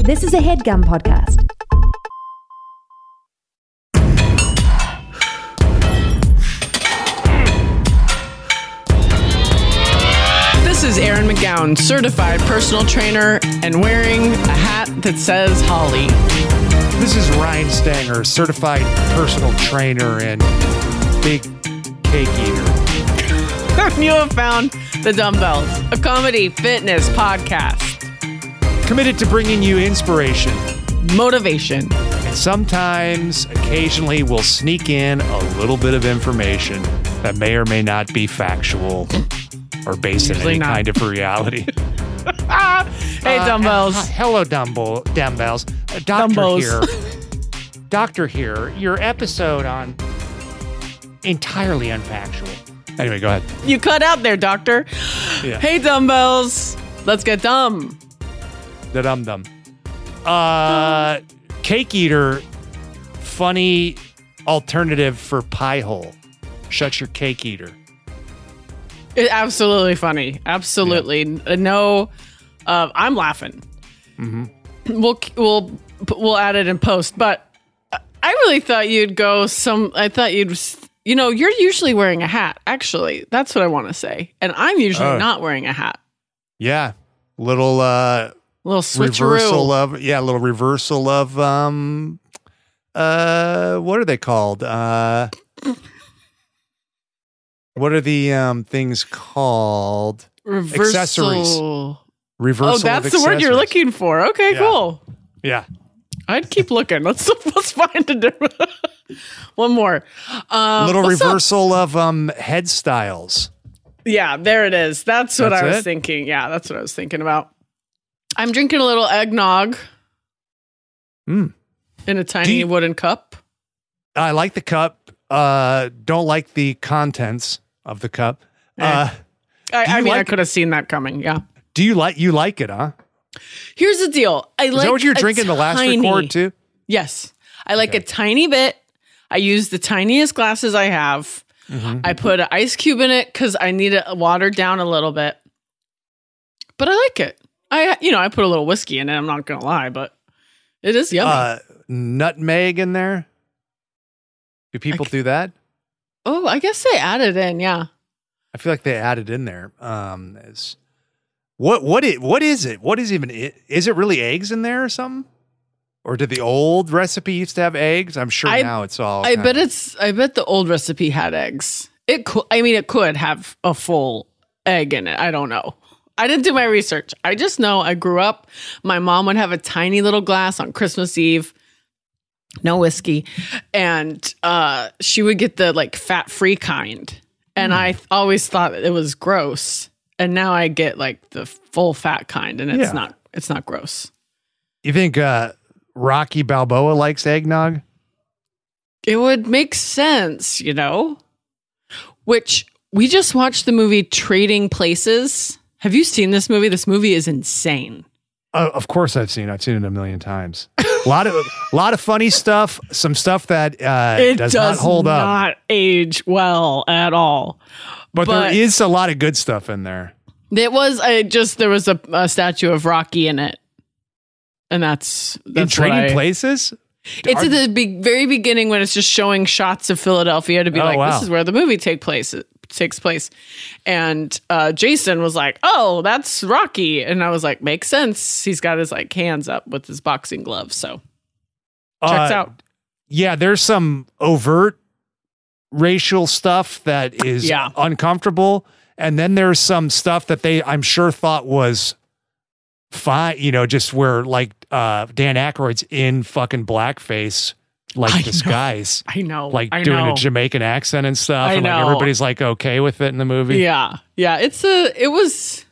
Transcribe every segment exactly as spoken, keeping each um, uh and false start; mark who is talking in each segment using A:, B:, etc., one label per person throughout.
A: This is a HeadGum podcast.
B: This is Erin McGowan, certified personal trainer and wearing a hat that says Holly.
C: This is Ryan Stanger, certified personal trainer and big cake eater.
B: You have found The Dumbbells, a comedy fitness podcast.
C: Committed to bringing you inspiration,
B: motivation,
C: and sometimes, occasionally, we'll sneak in a little bit of information that may or may not be factual or based on any
B: not.
C: kind of reality.
B: Hey,
C: Uh,
B: Dumbbells.
C: uh, hello, Dumbo, Dumbbells. Uh, Doctor
B: Dumbos.
C: here. Doctor here. Your episode on entirely unfactual. Anyway, go ahead.
B: You cut out there, doctor.
C: Yeah.
B: Hey, Dumbbells. Let's get dumb.
C: The dum dum. Uh, cake eater. Funny alternative for pie hole. Shut your cake eater.
B: It, absolutely funny. Absolutely. Yeah. No, uh, I'm laughing.
C: Mm-hmm.
B: We'll we'll we'll add it in post. But I really thought you'd go some. I thought you'd. You know, you're usually wearing a hat. Actually, that's what I want to say. And I'm usually
C: Oh.
B: not wearing a hat.
C: Yeah, little uh,
B: little switcheroo.
C: reversal of yeah, little reversal of um, uh, what are they called? Uh. What are the um, things called?
B: Reversal.
C: Accessories. Reversal.
B: Oh, that's
C: of
B: the word you're looking for. Okay,
C: Yeah.
B: cool.
C: Yeah.
B: I'd keep looking. Let's let's find a different one more. Um,
C: Little
B: what's up?
C: reversal of um, head styles.
B: Yeah, there it is. That's what
C: That's
B: I was
C: it?
B: thinking. Yeah, that's what I was thinking about. I'm drinking a little eggnog
C: Mm.
B: in a tiny
C: you-
B: wooden cup.
C: I like the cup. Uh, don't like the contents of the cup. Uh,
B: I,
C: Do
B: I
C: you
B: mean, I
C: like-
B: could have seen that coming. Yeah.
C: do you like you like it? Huh?
B: Here's the deal. I
C: Is
B: like
C: that what you're
B: a
C: drinking? The last
B: tiny-
C: record too.
B: Yes. I like
C: Okay.
B: a tiny bit. I use the tiniest glasses I have.
C: Mm-hmm.
B: I put an ice cube in it because I need it watered down a little bit. But I like it. I, you know, I put a little whiskey in it. I'm not going to lie, but it is yummy.
C: Uh, nutmeg in there. Do people
B: I-
C: do that?
B: oh, I guess they added in. Yeah.
C: I feel like they added in there. Um, as what what it what is it? What is even it? Is it really eggs in there or something? Or did the old recipe used to have eggs? I'm sure
B: I-
C: now it's all.
B: I
C: kind
B: bet
C: of-
B: it's, I bet the old recipe had eggs. It could, I mean, it could have a full egg in it. I don't know. I didn't do my research. I just know I grew up. My mom would have a tiny little glass on Christmas Eve. No whiskey. And uh, she would get the like fat free kind. And
C: Hmm.
B: I th- always thought it was gross. And now I get like the full fat kind and it's
C: Yeah.
B: not, it's not gross.
C: You think uh, Rocky Balboa likes eggnog?
B: It would make sense, you know? Which we just watched the movie Trading Places. Have you seen this movie? This movie is insane.
C: Uh, of course, I've seen. it. I've seen it a million times. A lot of a lot of funny stuff. Some stuff that uh,
B: It
C: does,
B: does,
C: not hold up.
B: not age well at all.
C: But,
B: but-
C: there is a lot of good stuff in there.
B: It was I just there was a, a statue of Rocky in it, and that's that's
C: in
B: what
C: Trading
B: I-
C: Places.
B: It's
C: Are-
B: at the be- very beginning when it's just showing shots of Philadelphia to be
C: Oh,
B: like,
C: wow.
B: this is where the movie take place. It takes place, and uh, Jason was like, "Oh, that's Rocky," and I was like, "Makes sense." He's got his like hands up with his boxing gloves, so checks
C: Uh,
B: out.
C: Yeah, there's some overt racial stuff that is
B: Yeah.
C: uncomfortable. And then there's some stuff that they, I'm sure, thought was fine, you know, just where like uh, Dan Aykroyd's in fucking blackface, like
B: I know.
C: disguise,
B: I know,
C: like
B: I
C: doing
B: know.
C: a Jamaican accent and stuff.
B: I
C: and like
B: know.
C: everybody's like okay with it in the movie.
B: Yeah, yeah. It's a. It was.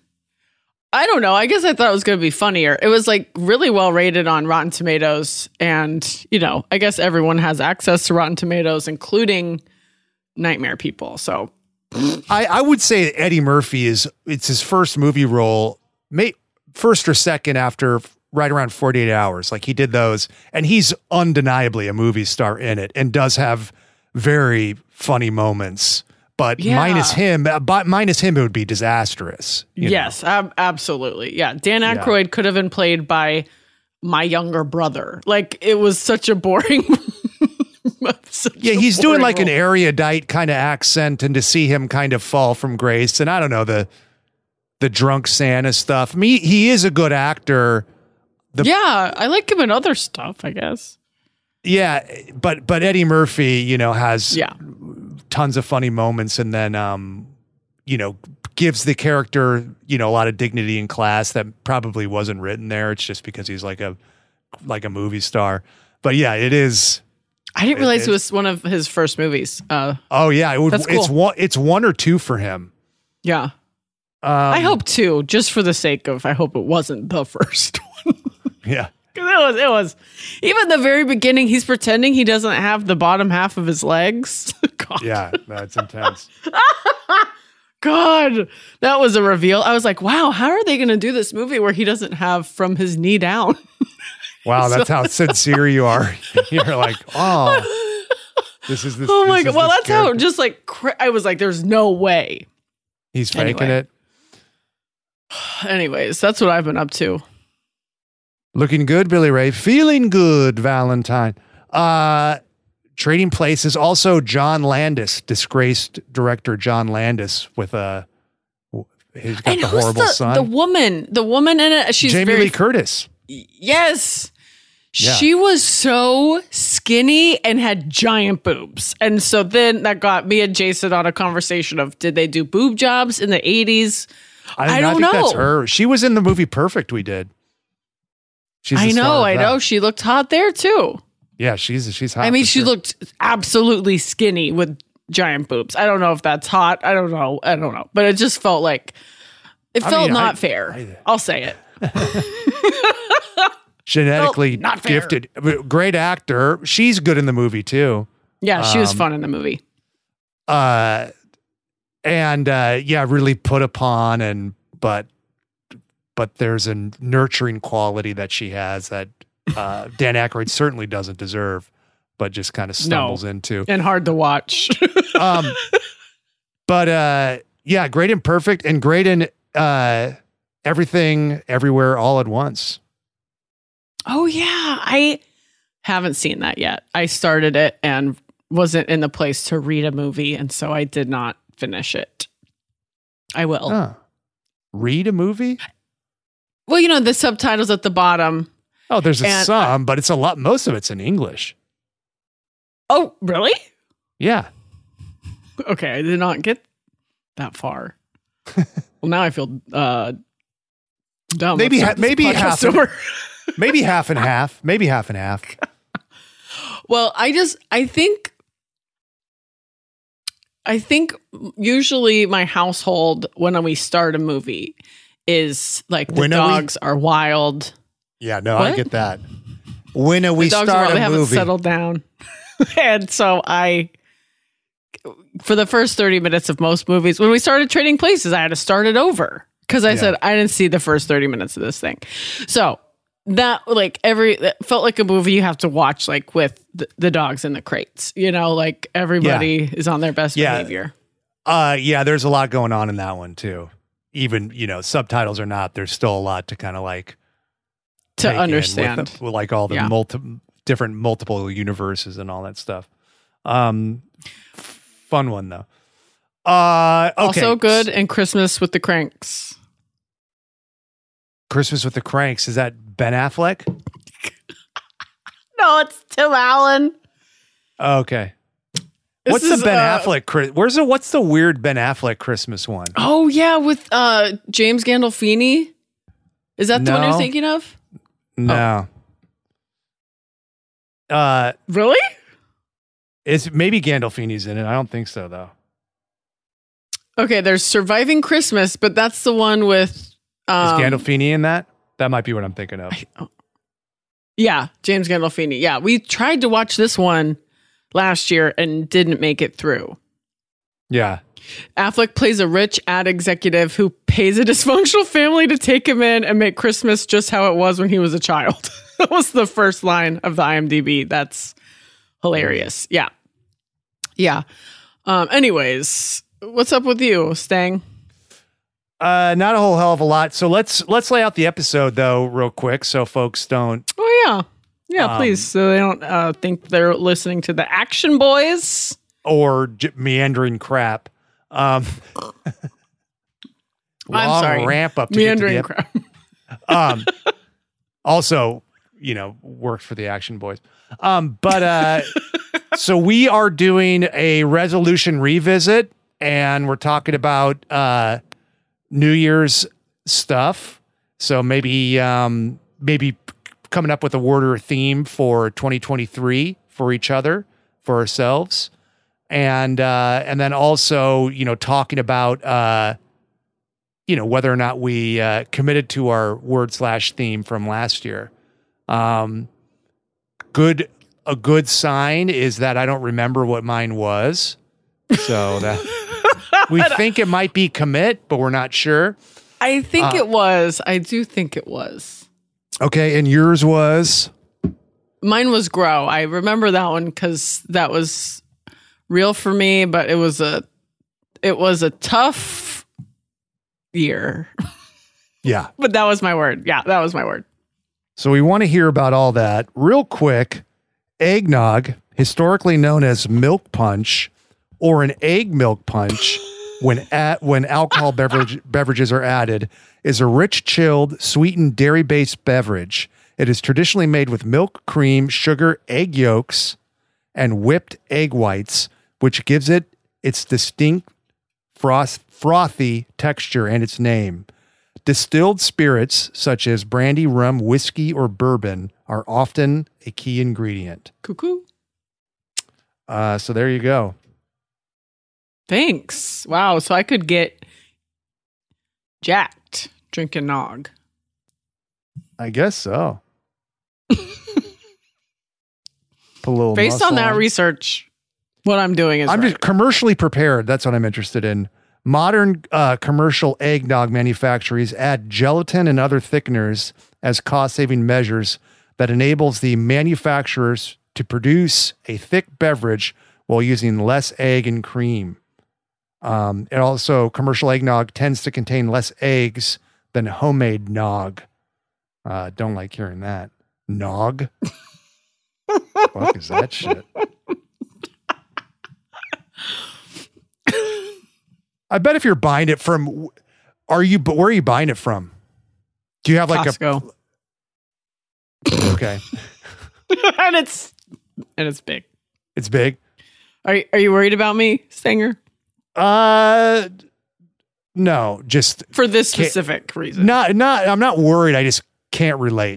B: I don't know. I guess I thought it was going to be funnier. It was like really well rated on Rotten Tomatoes, and you know, I guess everyone has access to Rotten Tomatoes, including Nightmare People. So
C: I, I would say Eddie Murphy is, it's his first movie role, may, first or second after right around forty-eight hours. Like he did those, and he's undeniably a movie star in it and does have very funny moments. But
B: Yeah.
C: minus him, uh, but minus him, it would be disastrous. you know?
B: yes, ab- absolutely. Yeah, Dan
C: Yeah.
B: Aykroyd could have been played by my younger brother. Like it was such a boring. such
C: yeah,
B: a
C: he's doing
B: boring
C: like
B: role.
C: an erudite kind of accent, and to see him kind of fall from grace, and I don't know the the drunk Santa stuff. I mean, he is a good actor. The,
B: yeah, I like him in other stuff, I guess.
C: Yeah, but but Eddie Murphy, you know, has
B: Yeah.
C: tons of funny moments, and then um, you know, gives the character, you know, a lot of dignity in class that probably wasn't written there. It's just because he's like a like a movie star. But yeah, it is.
B: I didn't realize
C: it,
B: it was one of his first movies. Uh,
C: oh yeah, it would,
B: That's cool.
C: it's one it's one or two for him.
B: yeah.
C: Um,
B: I hope two, just for the sake of, I hope it wasn't the first one.
C: Yeah.
B: Cause it was, it was, even the very beginning, he's pretending he doesn't have the bottom half of his legs. God.
C: Yeah, that's intense.
B: God, that was a reveal. I was like, wow, how are they going to do this movie where he doesn't have from his knee down?
C: Wow, that's how sincere you are. You're like, oh, this is this.
B: Oh my
C: this
B: God.
C: is
B: Well,
C: this
B: that's how,
C: character.
B: just like, cra- I was like, there's no way.
C: He's faking
B: Anyway.
C: it.
B: Anyways, that's what I've been up to.
C: Looking good, Billy Ray. Feeling good, Valentine. Uh, Trading Places. Also, John Landis, disgraced director John Landis, with a he's got
B: And
C: the
B: who's
C: horrible
B: the,
C: son.
B: the woman, the woman in it, she's
C: Jamie
B: very,
C: Lee Curtis.
B: yes.
C: Yeah.
B: She was so skinny and had giant boobs. And so then that got me and Jason on a conversation of, did they do boob jobs in the eighties?
C: I,
B: I
C: I
B: don't
C: think
B: know.
C: that's her. She was in the movie Perfect. We did. She's the
B: I
C: star
B: know,
C: of
B: I
C: that.
B: know. She looked hot there too.
C: Yeah, she's she's hot.
B: I mean,
C: for
B: she
C: sure.
B: looked absolutely skinny with giant boobs. I don't know if that's hot. I don't know. I don't know. But it just felt like, it
C: I
B: felt
C: mean,
B: not
C: I-
B: fair.
C: I-
B: I'll say it.
C: genetically
B: Felt not fair.
C: gifted, great actor. She's good in the movie too.
B: Yeah, she was
C: Um,
B: fun in the movie.
C: Uh, and uh, yeah, really put upon, and but but there's a nurturing quality that she has that uh, Dan Aykroyd certainly doesn't deserve, but just kind of stumbles into.
B: And hard to watch.
C: Um, but uh, yeah, great in Perfect, and great in uh, Everything, Everywhere, All at Once.
B: Oh yeah, I haven't seen that yet. I started it and wasn't in the place to read a movie, and so I did not finish it. I will.
C: Huh. Read a movie?
B: Well, you know, the subtitles at the bottom.
C: Oh, there's a
B: And,
C: some, but it's a lot. Most of it's in English.
B: Oh, really?
C: Yeah.
B: Okay, I did not get that far. Well, now I feel uh dumb.
C: Maybe
B: Let's
C: ha-
B: start this
C: maybe
B: podcast
C: half of-
B: over.
C: Maybe half and half. Maybe half and half.
B: Well, I just I think I think usually my household when we start a movie is like the
C: When are we-
B: dogs are wild.
C: Yeah, no, I
B: What?
C: get that. When we
B: The dogs are
C: start
B: wild. They
C: a
B: haven't
C: movie,
B: settled down. And so I for the first thirty minutes of most movies, when we started Trading Places, I had to start it over. Because I
C: Yeah.
B: said I didn't see the first thirty minutes of this thing. So that like every that felt like a movie you have to watch like with the, the dogs in the crates. You know, like everybody is on their best
C: Yeah.
B: behavior.
C: uh, yeah, there's a lot going on in that one too. Even you know, subtitles or not, there's still a lot to kind of like
B: To
C: take in with
B: understand.
C: the- with like all the
B: Yeah.
C: multi different multiple universes and all that stuff. Um, fun one though. Uh, okay.
B: Also good and Christmas with the Cranks.
C: Christmas with the Cranks. Is that Ben Affleck?
B: No, it's Tim Allen.
C: Okay.
B: This
C: What's the
B: is,
C: Ben
B: uh,
C: Affleck? Chris- Where's the what's the weird Ben Affleck Christmas one?
B: Oh yeah, with uh James Gandolfini. Is that the one
C: No.
B: you're thinking of?
C: No. Uh,
B: Really?
C: it's maybe Gandolfini's in it. I don't think so though.
B: Okay, there's Surviving Christmas, but that's the one with um,
C: Is Gandolfini in that? That might be what I'm thinking of.
B: yeah, James Gandolfini. Yeah, we tried to watch this one last year and didn't make it through.
C: Yeah.
B: Affleck plays a rich ad executive who pays a dysfunctional family to take him in and make Christmas just how it was when he was a child. That was the first line of the IMDb. That's hilarious. Yeah. Yeah. Um, anyways, what's up with you, Stang?
C: Uh, not a whole hell of a lot. So let's let's lay out the episode though, real quick, so folks don't
B: yeah. Yeah,
C: Um,
B: please. So they don't uh, think they're listening to the Action Boys.
C: Or j- meandering crap. Um,
B: I'm
C: long
B: sorry.
C: ramp up to
B: Meandering
C: get to the ep-
B: crap.
C: um, also, you know, worked for the Action Boys. Um, but uh, so we are doing a resolution revisit, and we're talking about uh, New Year's stuff. So maybe um, maybe coming up with a word or a theme for twenty twenty-three for each other, for ourselves, and uh, and then also, you know, talking about uh, you know, whether or not we uh, committed to our word slash theme from last year. Um, good, a good sign is that I don't remember what mine was. So that we think it might be commit, but we're not sure.
B: I think
C: Uh,
B: it was. I do think it was.
C: Okay. And yours was?
B: Mine was grow. I remember that one because that was real for me, but it was a it was a tough year.
C: Yeah.
B: But that was my word. Yeah, that was my word.
C: So we want to hear about all that real quick. Eggnog, historically known as milk punch or an egg milk punch, when at when alcohol beverage beverages are added, is a rich, chilled, sweetened dairy-based beverage. It is traditionally made with milk, cream, sugar, egg yolks, and whipped egg whites, which gives it its distinct froth, frothy texture and its name. Distilled spirits such as brandy, rum, whiskey, or bourbon are often a key ingredient.
B: Cuckoo.
C: Uh, so there you go.
B: Thanks. Wow. So I could get jacked drinking nog.
C: I guess so. Put a little
B: Based
C: muscle
B: on that research, what I'm doing is
C: I'm
B: right.
C: just commercially prepared. That's what I'm interested in. Modern uh, commercial eggnog manufacturers add gelatin and other thickeners as cost-saving measures that enables the manufacturers to produce a thick beverage while using less egg and cream. Um, and also, commercial eggnog tends to contain less eggs than homemade nog. Uh, don't like hearing that. Nog? Fuck is that shit? I bet if you're buying it from, are you? But where are you buying it from? Do you have like
B: Costco.
C: a? Okay,
B: and it's and it's big.
C: it's big.
B: Are are you worried about me, Stanger?
C: Uh, no, just
B: For this
C: Can't-
B: specific reason.
C: not. Not. I'm not worried. I just can't relate.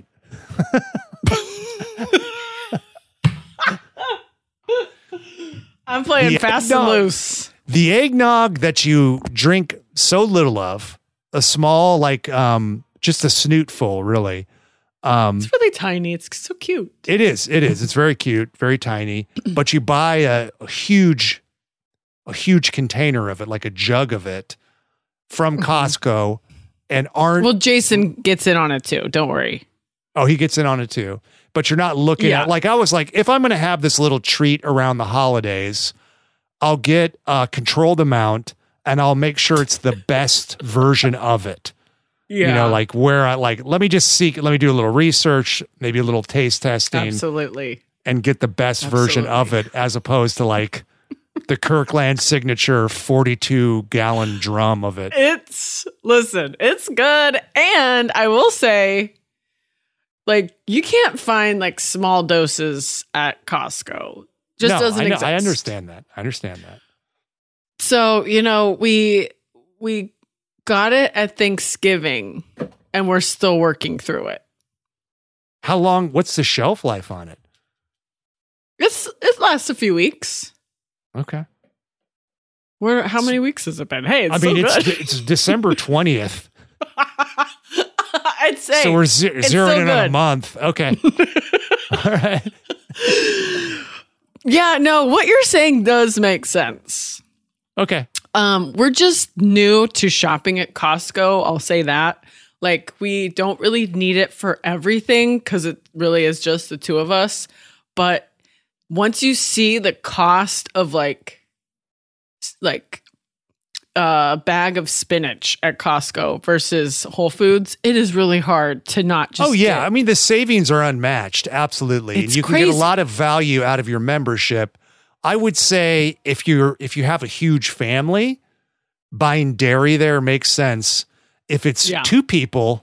B: I'm playing
C: The
B: fast
C: eggnog-
B: and loose.
C: The eggnog that you drink so little of, a small, like, um, just a snootful, really. Um,
B: It's really tiny. It's so cute.
C: It is. It is. It's very cute, very tiny. But you buy a, a huge, a huge container of it, like a jug of it, from Costco, and aren't.
B: Well, Jason gets in on it too. Don't worry.
C: Oh, he gets in on it too. But you're not looking
B: Yeah.
C: at, like, I was like, if I'm going to have this little treat around the holidays, I'll get a controlled amount and I'll make sure it's the best version of it.
B: Yeah.
C: You know, like where I like, let me just seek, let me do a little research, maybe a little taste testing,
B: Absolutely.
C: and get the best version of it, as opposed to like the Kirkland signature forty-two gallon drum of it.
B: It's, listen, it's good. And I will say, like, you can't find like small doses at Costco. Just
C: No,
B: doesn't
C: I know,
B: exist.
C: I understand that. I understand that.
B: So, you know, we we got it at Thanksgiving and we're still working through it.
C: How long, what's the shelf life on it?
B: It's it lasts a few weeks.
C: Okay.
B: Where how many weeks has it been? Hey, it's
C: I mean,
B: so
C: it's
B: good.
C: it's December twentieth.
B: I'd say
C: So we're ze-
B: it's
C: zeroing
B: so
C: in on a
B: good.
C: month. Okay. All right.
B: Yeah, no, what you're saying does make sense.
C: Okay.
B: Um, we're just new to shopping at Costco. I'll say that. Like, we don't really need it for everything because it really is just the two of us. But once you see the cost of like, s- like uh, bag of spinach at Costco versus Whole Foods, it is really hard to not just.
C: Oh yeah,
B: get,
C: I mean the savings are unmatched, absolutely,
B: It's
C: and you can
B: crazy.
C: get a lot of value out of your membership. I would say if you're if you have a huge family, buying dairy there makes sense. If it's
B: Yeah.
C: two people,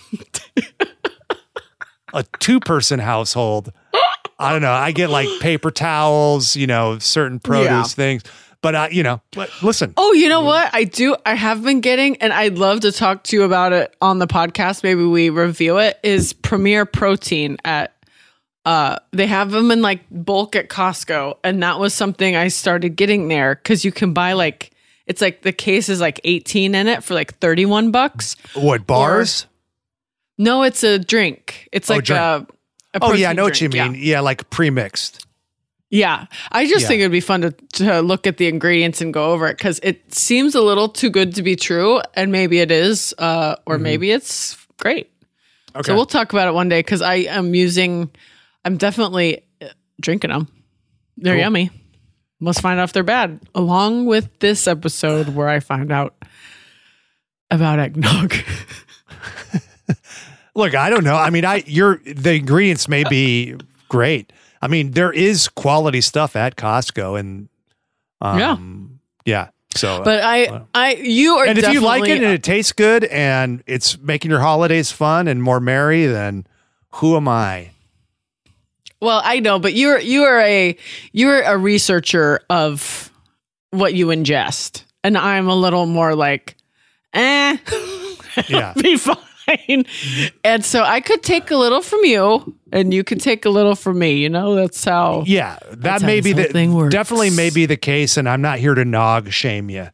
C: a two-person household, I don't know. I get like paper towels, you know, certain produce
B: Yeah.
C: things. But uh, you know, but listen.
B: Oh, you know what? I do. I have been getting, and I'd love to talk to you about it on the podcast. Maybe we review it. Is Premier Protein at? Uh, they have them in like bulk at Costco, and that was something I started getting there because you can buy like it's like the case is like eighteen in it for like thirty-one bucks.
C: What, bars?
B: No, it's a drink. It's
C: Oh,
B: like
C: drink.
B: a. a
C: Oh yeah, I
B: protein
C: know what you
B: drink,
C: mean. Yeah, like pre-mixed.
B: Yeah. I just
C: Yeah.
B: think it'd be fun to, to look at the ingredients and go over it because it seems a little too good to be true. And maybe it is, uh, or maybe it's great.
C: Okay.
B: So we'll talk about it one day because I am using, I'm definitely uh, drinking them. They're
C: Cool.
B: yummy. Let's find out if they're bad. Along with this episode where I find out about eggnog.
C: Look, I don't know. I mean, I your the ingredients may be great. I mean, there is quality stuff at Costco, and um, yeah. So, uh,
B: But I, I, you are
C: and if you like it
B: definitely-
C: and it tastes good and it's making your holidays fun and more merry, then who am I?
B: Well, I know, but you're you are a you're a researcher of what you ingest, and I'm a little more like, eh,
C: Yeah.
B: be fine. And so I could take a little from you, and you could take a little from me. You know, that's how.
C: Yeah, that
B: That's how
C: may
B: this
C: be
B: whole
C: the
B: thing works.
C: definitely may be the case, and I'm not here to nog shame you.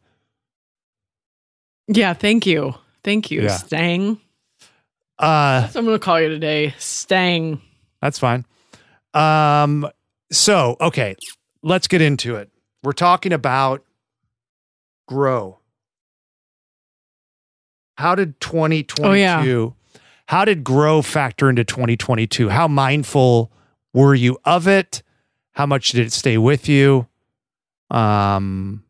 B: Yeah. Thank you. Thank you,
C: Yeah.
B: Stang.
C: Uh,
B: So I'm going to call you today, Stang.
C: That's fine. Um, so, okay, let's get into it. We're talking about grow. How did twenty twenty-two,
B: Oh, yeah.
C: how did grow factor into twenty twenty-two? How mindful were you of it? How much did it stay with you? Um,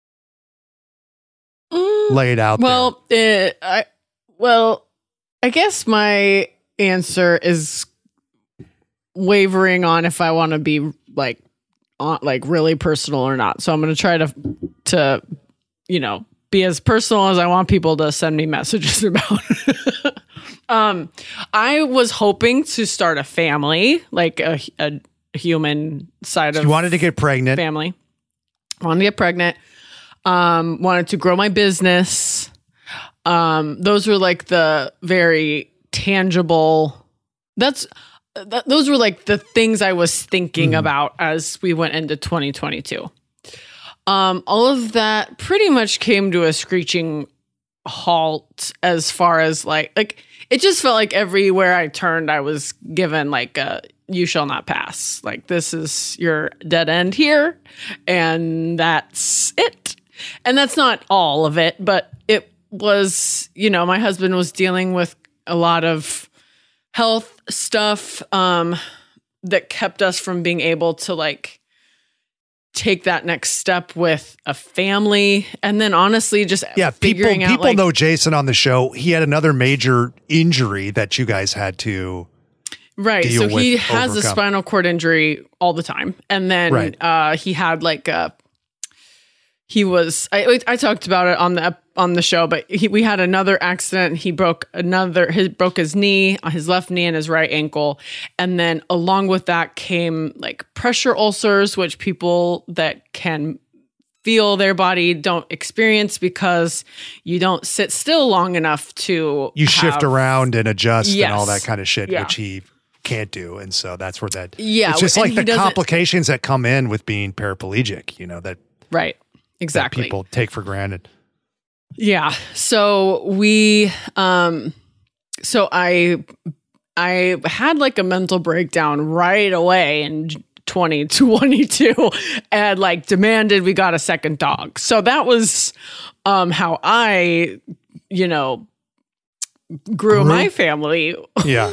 B: Mm.
C: lay it out
B: Well, uh, I well, I guess my answer is wavering on if I want to be like on, like really personal or not. So I'm going to try to to you know be as personal as I want people to send me messages about. um, I was hoping to start a family, like a, a human side
C: there.
B: of
C: You wanted to get pregnant.
B: family. Wanted to get pregnant. Um, wanted to grow my business. Um, those were like the very tangible. That's th- those were like the things I was thinking about as we went into twenty twenty-two. Um, all of that pretty much came to a screeching halt as far as like like it just felt like everywhere I turned, I was given like a you shall not pass. Like this is your dead end here, and that's it. And that's not all of it, but it was, you know, my husband was dealing with a lot of health stuff um, that kept us from being able to like take that next step with a family. And then honestly, just
C: Yeah, people
B: figuring out,
C: people
B: like,
C: know Jason on the show. He had another major injury that you guys had to.
B: right.
C: deal
B: So he
C: with,
B: has a
C: overcome.
B: spinal cord injury all the time. And then
C: Right.
B: uh, he had like a, he was, I, I talked about it on the, on the show, but he, we had another accident. He broke another, his broke his knee, his left knee and his right ankle. And then along with that came like pressure ulcers, which people that can feel their body don't experience because you don't sit still long enough to
C: You shift
B: have-
C: around and adjust and all
B: Yes.
C: that kind of shit,
B: Yeah.
C: which he can't do. And so that's where that,
B: Yeah,
C: it's just
B: and
C: like
B: he
C: the
B: doesn't-
C: complications that come in with being paraplegic, you know, that,
B: Right.
C: that
B: Exactly.
C: people take for granted.
B: Yeah. So we um so I I had like a mental breakdown right away in twenty twenty-two and like demanded we got a second dog. So that was um how I, you know, grew,
C: Grew?
B: my family.
C: Yeah.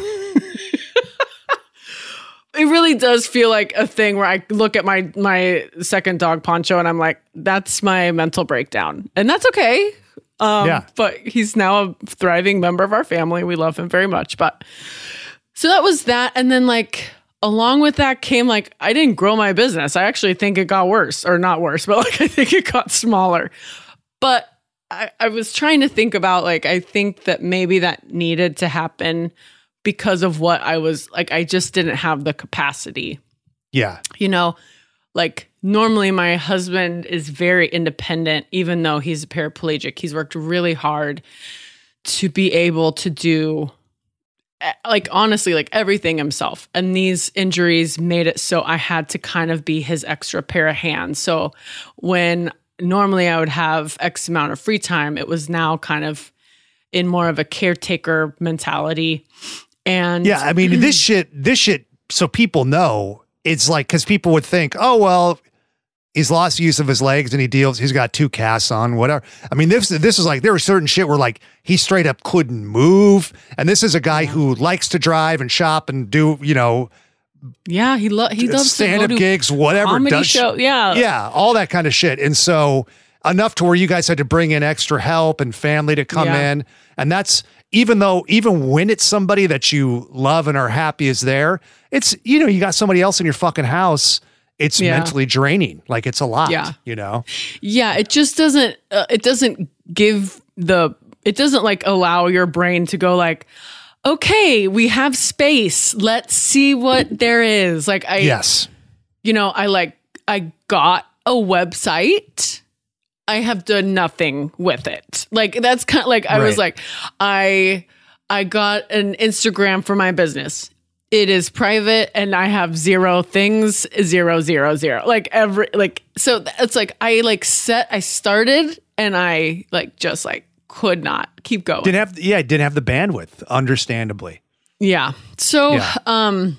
B: It really does feel like a thing where I look at my my second dog Poncho and I'm like, that's my mental breakdown. And that's okay. Um,
C: Yeah.
B: But he's now a thriving member of our family. We love him very much. But so that was that. And then like along with that came like, I didn't grow my business. I actually think it got worse, or not worse, but like I think it got smaller. But I, I was trying to think about like, I think that maybe that needed to happen because of what I was like, I just didn't have the capacity.
C: Yeah.
B: You know, like normally my husband is very independent, even though he's a paraplegic. He's worked really hard to be able to do, like, honestly, like everything himself. And these injuries made it so I had to kind of be his extra pair of hands. So when normally I would have X amount of free time, it was now kind of in more of a caretaker mentality. And
C: yeah, I mean, this shit, this shit, so people know, it's like, because people would think, oh, well, he's lost use of his legs and he deals, he's got two casts on, whatever. I mean, this, this is like, there was certain shit where like he straight up couldn't move. And this is a guy who likes to drive and shop and do, you know,
B: yeah, he, lo- he loves
C: stand-up
B: to go
C: gigs, whatever.
B: comedy
C: does,
B: show. Yeah.
C: Yeah, all that kind of shit. And so enough to where you guys had to bring in extra help and family to come
B: Yeah.
C: in. And that's, even though, even when it's somebody that you love and are happy is there, it's, you know, you got somebody else in your fucking house. It's
B: Yeah.
C: mentally draining. Like it's a lot,
B: Yeah.
C: you know?
B: Yeah, it just doesn't, uh, it doesn't give the, it doesn't like allow your brain to go like, okay, we have space. Let's see what there is. Like I,
C: Yes.
B: you know, I like, I got a website. I have done nothing with it. Like that's kind of like, I was
C: Right.
B: like, I, I got an Instagram for my business. It is private and I have zero things, zero, zero, zero. Like every, like, so it's like, I like set, I started and I like, just like could not keep going.
C: Didn't have, yeah, didn't have the bandwidth, understandably.
B: Yeah. So,
C: Yeah.
B: um,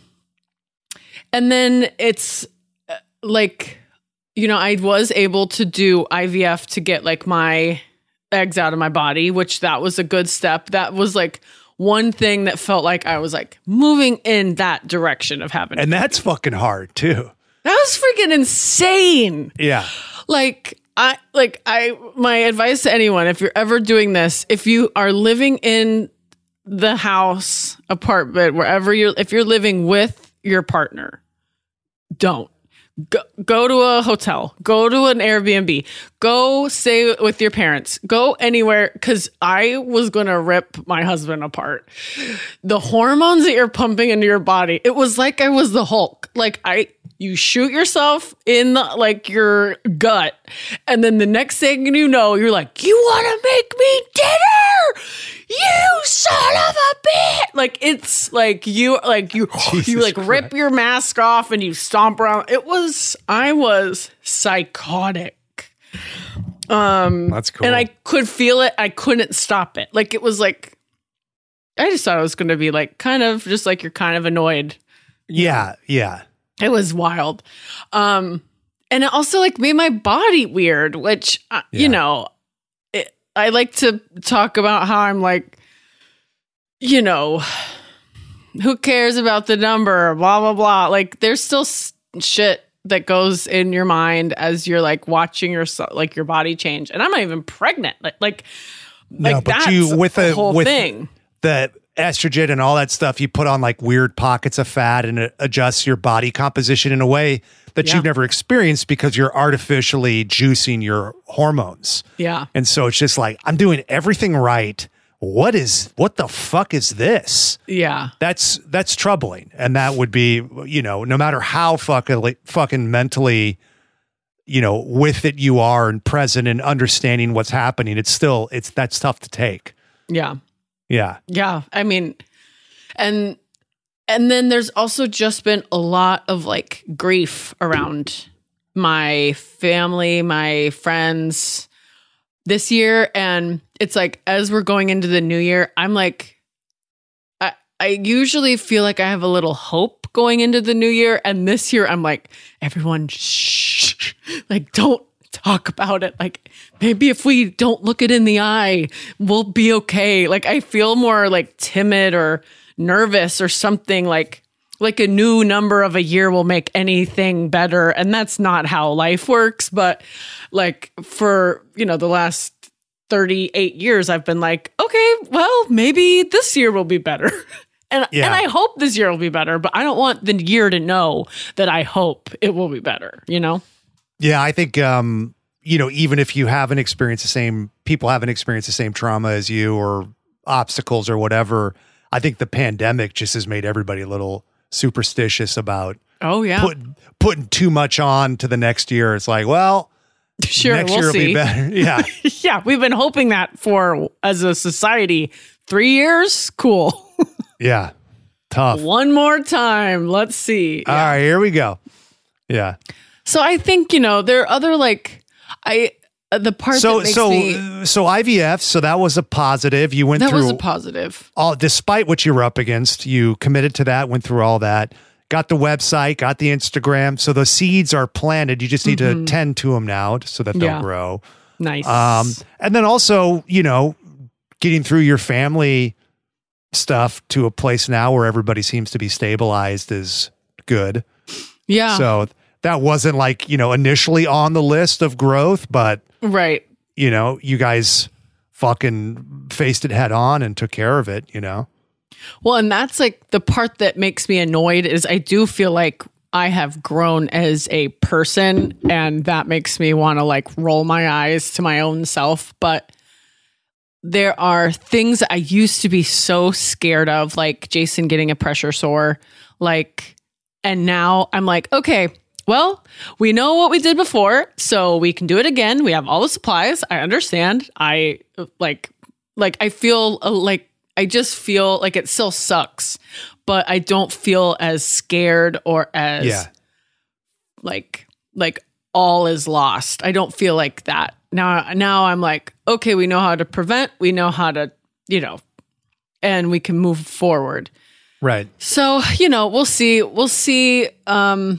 B: and then it's uh, like, you know, I was able to do I V F to get like my eggs out of my body, which that was a good step. That was like one thing that felt like I was like moving in that direction of having.
C: And that's fucking hard too.
B: That was freaking insane.
C: Yeah.
B: Like I like I my advice to anyone, if you're ever doing this, if you are living in the house, apartment, wherever you're, if you're living with your partner, don't. Go, go to a hotel, go to an Airbnb, go stay with your parents, go anywhere. Cause I was going to rip my husband apart. The hormones that you're pumping into your body, it was like I was the Hulk. Like I, you shoot yourself in the, like your gut. And then the next thing you know, you're like, you want to make me dinner? You son of a bitch. Like, it's like you, like you,
C: Jesus
B: you like
C: Christ.
B: rip your mask off and you stomp around. It was, I was psychotic. Um,
C: That's cool.
B: And I could feel it. I couldn't stop it. Like, it was like, I just thought it was going to be like, kind of just like you're kind of annoyed.
C: Yeah. Yeah.
B: It was wild. Um, and it also like made my body weird, which, uh,
C: Yeah.
B: you know, it, I like to talk about how I'm like, you know, who cares about the number, blah, blah, blah. Like there's still s- shit that goes in your mind as you're like watching your, like your body change. And I'm not even pregnant. Like, like,
C: No,
B: like
C: but
B: that's
C: you with
B: the
C: a
B: whole
C: with
B: thing.
C: the estrogen and all that stuff, you put on like weird pockets of fat and it adjusts your body composition in a way that
B: Yeah.
C: you've never experienced because you're artificially juicing your hormones.
B: Yeah.
C: And so it's just like, I'm doing everything right. What is, what the fuck is this?
B: Yeah.
C: That's, that's troubling. And that would be, you know, no matter how fucking, fucking mentally, you know, with it you are and present and understanding what's happening, it's still, it's, that's tough to take.
B: Yeah.
C: Yeah.
B: Yeah. I mean, and and then there's also just been a lot of like grief around my family, my friends this year. And it's like, as we're going into the new year, I'm like, I, I usually feel like I have a little hope going into the new year. And this year I'm like, everyone, shh, like, don't talk about it. Like maybe if we don't look it in the eye, we'll be okay. Like I feel more like timid or nervous or something, like like a new number of a year will make anything better. And that's not how life works. But like for, you know, the last thirty-eight years, I've been like, okay, well, maybe this year will be better. And,
C: Yeah.
B: and I hope this year will be better, but I don't want the year to know that I hope it will be better, you know?
C: Yeah, I think, um, you know, even if you haven't experienced the same, people haven't experienced the same trauma as you or obstacles or whatever, I think the pandemic just has made everybody a little superstitious about
B: Oh, yeah.
C: putting, putting too much on to the next year. It's like, well,
B: Sure,
C: next
B: we'll
C: year will
B: see.
C: be better. Yeah.
B: Yeah, we've been hoping that for, as a society, three years? Cool.
C: Yeah. Tough.
B: One more time. Let's see.
C: All right, here we go. Yeah.
B: So I think, you know, there are other, like, I, uh, the part
C: So,
B: that makes
C: so,
B: me,
C: so I V F, so that was a positive. You went
B: that
C: through
B: was a positive.
C: all, despite what you were up against, you committed to that, went through all that, got the website, got the Instagram. So the seeds are planted. You just need to tend to them now so that they'll
B: Yeah.
C: grow.
B: Nice.
C: Um, and then also, you know, getting through your family stuff to a place now where everybody seems to be stabilized is good.
B: yeah.
C: So that wasn't like, you know, initially on the list of growth, but
B: right.
C: you know, you guys fucking faced it head on and took care of it, you know?
B: Well, and that's like the part that makes me annoyed is I do feel like I have grown as a person, and that makes me want to like roll my eyes to my own self. But there are things that I used to be so scared of, like Jason getting a pressure sore, like, and now I'm like, okay, well, we know what we did before, so we can do it again. We have all the supplies. I understand. I like, like, I feel uh, like, I just feel like it still sucks, but I don't feel as scared or as
C: Yeah.
B: like, like all is lost. I don't feel like that. Now, now I'm like, okay, we know how to prevent, we know how to, you know, and we can move forward.
C: Right.
B: So, you know, we'll see. We'll see. Um,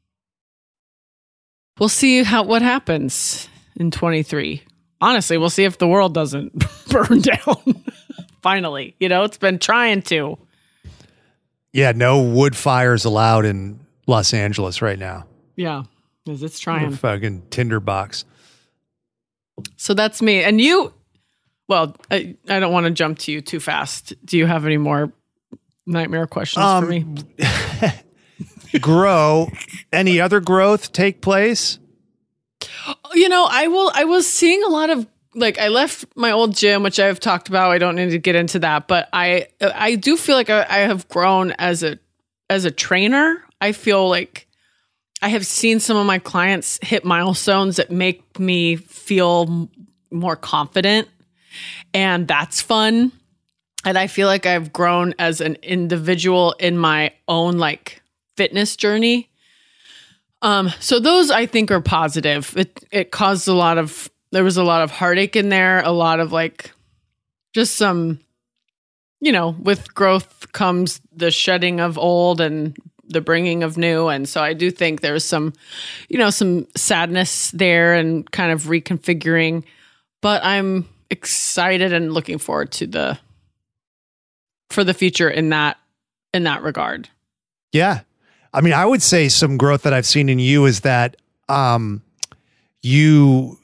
B: we'll see how what happens in twenty-three. Honestly, we'll see if the world doesn't burn down. Finally, you know, it's been trying to.
C: Yeah. No wood fires allowed in Los Angeles right now.
B: Yeah, because it's trying.
C: Fucking tinderbox.
B: So that's me. And you, well, I, I don't want to jump to you too fast. Do you have any more nightmare questions
C: Um,
B: for me?
C: Grow. Any other growth take place?
B: You know, I will. I was seeing a lot of like I left my old gym, which I've talked about. I don't need to get into that, but I I do feel like I, I have grown as a as a trainer. I feel like I have seen some of my clients hit milestones that make me feel m- more confident, and that's fun. And I feel like I've grown as an individual in my own like fitness journey. Um, so those I think are positive. It it caused a lot of there was a lot of heartache in there, a lot of like just some, you know, with growth comes the shedding of old and the bringing of new. And so I do think there's some, you know, some sadness there and kind of reconfiguring, but I'm excited and looking forward to the for the future in that in that regard.
C: Yeah. I mean, I would say some growth that I've seen in you is that um, you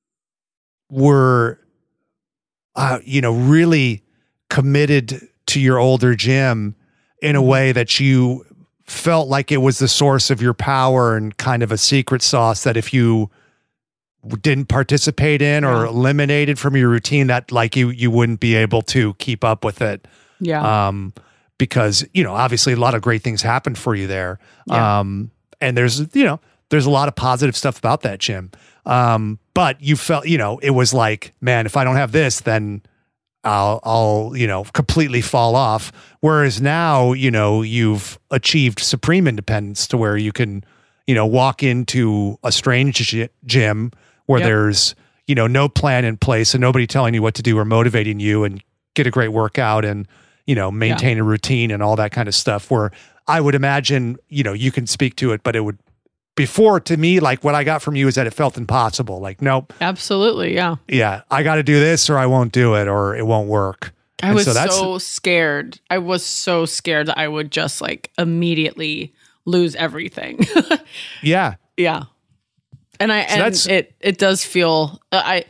C: were, uh, you know, really committed to your older gym in a way that you felt like it was the source of your power and kind of a secret sauce that if you didn't participate in or
B: Yeah.
C: eliminated from your routine, that like you you wouldn't be able to keep up with it.
B: Yeah.
C: Um, because, you know, obviously a lot of great things happened for you there.
B: Yeah.
C: Um, and there's, you know, there's a lot of positive stuff about that gym. Um, but you felt, you know, it was like, man, if I don't have this, then I'll, I'll, you know, completely fall off. Whereas now, you know, you've achieved supreme independence to where you can, you know, walk into a strange gy- gym where
B: Yep.
C: there's, you know, no plan in place and nobody telling you what to do or motivating you and get a great workout and, you know, maintain a routine and all that kind of stuff where I would imagine, you know, you can speak to it, but it would before to me, like what I got from you is that it felt impossible. Like, nope.
B: Absolutely. Yeah.
C: Yeah. I got to do this or I won't do it or it won't work.
B: I
C: And
B: was
C: so
B: so,
C: that's-
B: scared. I was so scared that I would just like immediately lose everything.
C: Yeah.
B: Yeah. And I and
C: that's-
B: it it does feel uh, I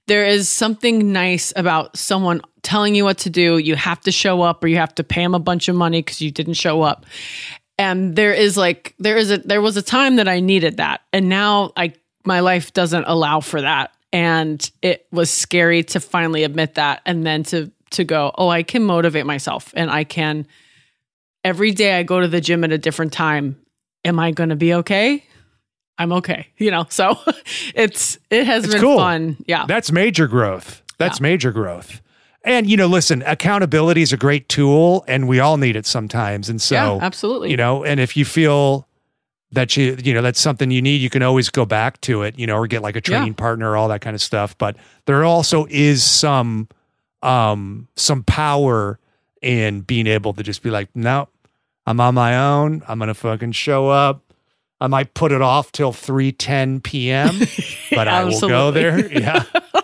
B: there is something nice about someone telling you what to do. You have to show up or you have to pay them a bunch of money because you didn't show up. And there is like, there is a, there was a time that I needed that. And now I, my life doesn't allow for that. And it was scary to finally admit that. And then to, to go, oh, I can motivate myself and I can, every day I go to the gym at a different time. Am I going to be okay? I'm okay. You know, so it's, it has
C: it's
B: been
C: cool.
B: fun. Yeah.
C: That's major growth. That's
B: Yeah.
C: major growth. And, you know, listen, accountability is a great tool and we all need it sometimes. And so,
B: Yeah, absolutely.
C: you know, and if you feel that you, you know, that's something you need, you can always go back to it, you know, or get like a training
B: Yeah.
C: partner, all that kind of stuff. But there also is some, um, some power in being able to just be like, no, I'm on my own. I'm going to fucking show up. I might put it off till three ten p.m., but I will go there. Yeah.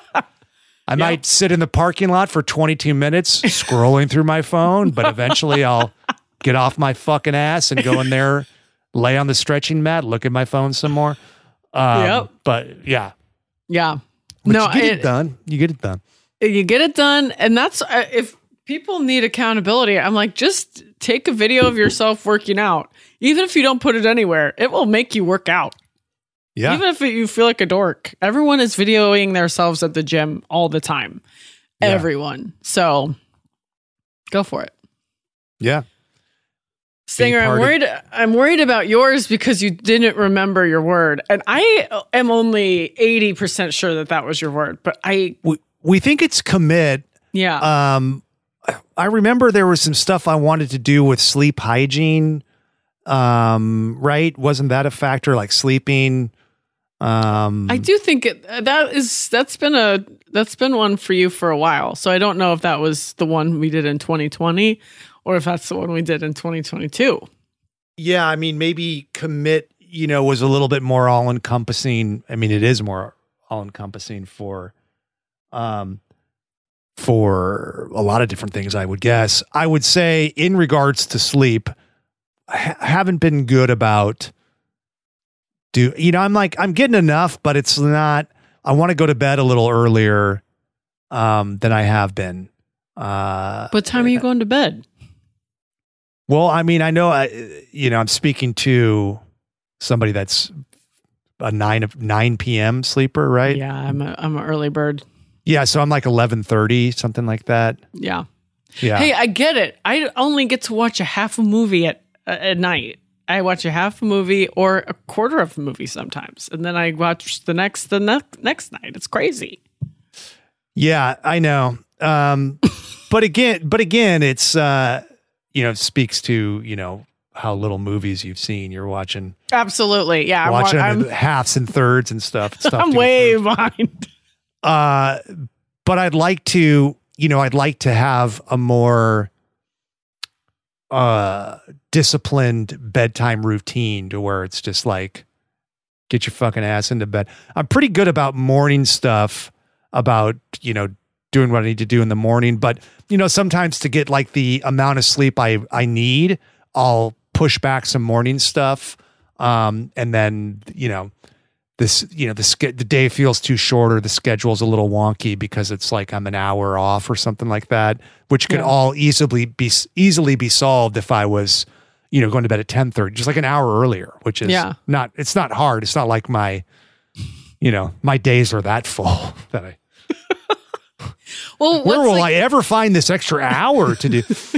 C: I might sit in the parking lot for twenty-two minutes scrolling through my phone, but eventually I'll get off my fucking ass and go in there, lay on the stretching mat, look at my phone some more. Um,
B: Yep.
C: But yeah.
B: Yeah.
C: But
B: no,
C: you get it,
B: it-
C: done. You get it done.
B: You get it done. And that's, uh, if people need accountability, I'm like, just take a video of yourself working out. Even if you don't put it anywhere, it will make you work out.
C: Yeah.
B: Even if it, you feel like a dork. Everyone is videoing themselves at the gym all the time.
C: Yeah.
B: Everyone. So go for it.
C: Yeah.
B: Singer,
C: part
B: I'm
C: of-
B: worried I'm worried about yours because you didn't remember your word. And I am only eighty percent sure that that was your word, but I
C: We, we think it's commit.
B: yeah.
C: Um, I remember there was some stuff I wanted to do with sleep hygiene. Um, right? Wasn't that a factor? Like sleeping. Um,
B: I do think it, that is that's been a that's been one for you for a while. So I don't know if that was the one we did in twenty twenty or if that's the one we did in twenty twenty-two.
C: yeah, I mean, maybe commit, you know, was a little bit more all encompassing. I mean, it is more all encompassing for, um, for a lot of different things, I would guess. I would say in regards to sleep, I ha- haven't been good about do, you know, I'm like, I'm getting enough, but it's not, I want to go to bed a little earlier, um, than I have been. Uh,
B: What time are you going to bed?
C: well, I mean, I know, I, you know, I'm speaking to somebody that's a nine of nine p.m. sleeper, right?
B: Yeah, I'm a I'm an early bird.
C: Yeah. So I'm like eleven thirty, something like that.
B: Yeah.
C: Yeah.
B: Hey, I get it. I only get to watch a half a movie at at night. I watch a half a movie or a quarter of a movie sometimes, and then I watch the next the ne- next night. It's crazy.
C: Yeah, I know. Um, but again, but again, it's, uh, you know, it speaks to, you know, how little movies you've seen. You're watching,
B: Absolutely, yeah.
C: watching
B: I'm,
C: them in halves and thirds and stuff. stuff
B: I'm
C: to get
B: way
C: through.
B: behind.
C: Uh, but I'd like to, you know, I'd like to have a more uh, disciplined bedtime routine to where it's just like, get your fucking ass into bed. I'm pretty good about morning stuff, about, you know, doing what I need to do in the morning. But, you know, sometimes to get like the amount of sleep I, I need, I'll push back some morning stuff. Um, and then, you know, this, you know, the sch- the day feels too short or the schedule's a little wonky because it's like I'm an hour off or something like that, which could
B: Yeah.
C: all easily be easily be solved if I was, you know, going to bed at ten thirty, just like an hour earlier, which is
B: Yeah.
C: not, it's not hard. It's not like my, you know, my days are that full that I,
B: Well,
C: where
B: what's
C: will
B: like-
C: I ever find this extra hour to do?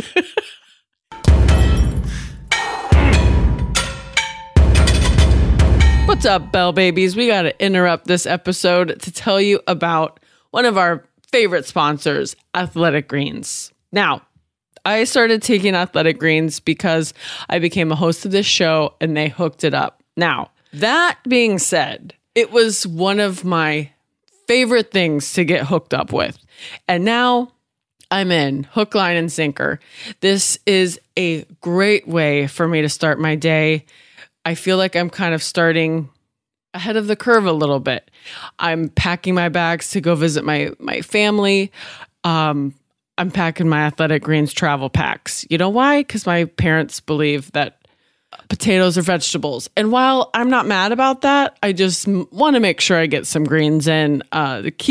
B: What's up, Bell Babies? We got to interrupt this episode to tell you about one of our favorite sponsors, Athletic Greens. Now, I started taking Athletic Greens because I became a host of this show and they hooked it up. Now, that being said, it was one of my favorite things to get hooked up with. And now I'm in hook, line, and sinker. This is a great way for me to start my day. I feel like I'm kind of starting ahead of the curve a little bit. I'm packing my bags to go visit my my family. Um, I'm packing my Athletic Greens travel packs. You know why? Because my parents believe that potatoes are vegetables. And while I'm not mad about that, I just want to make sure I get some greens in uh, to keep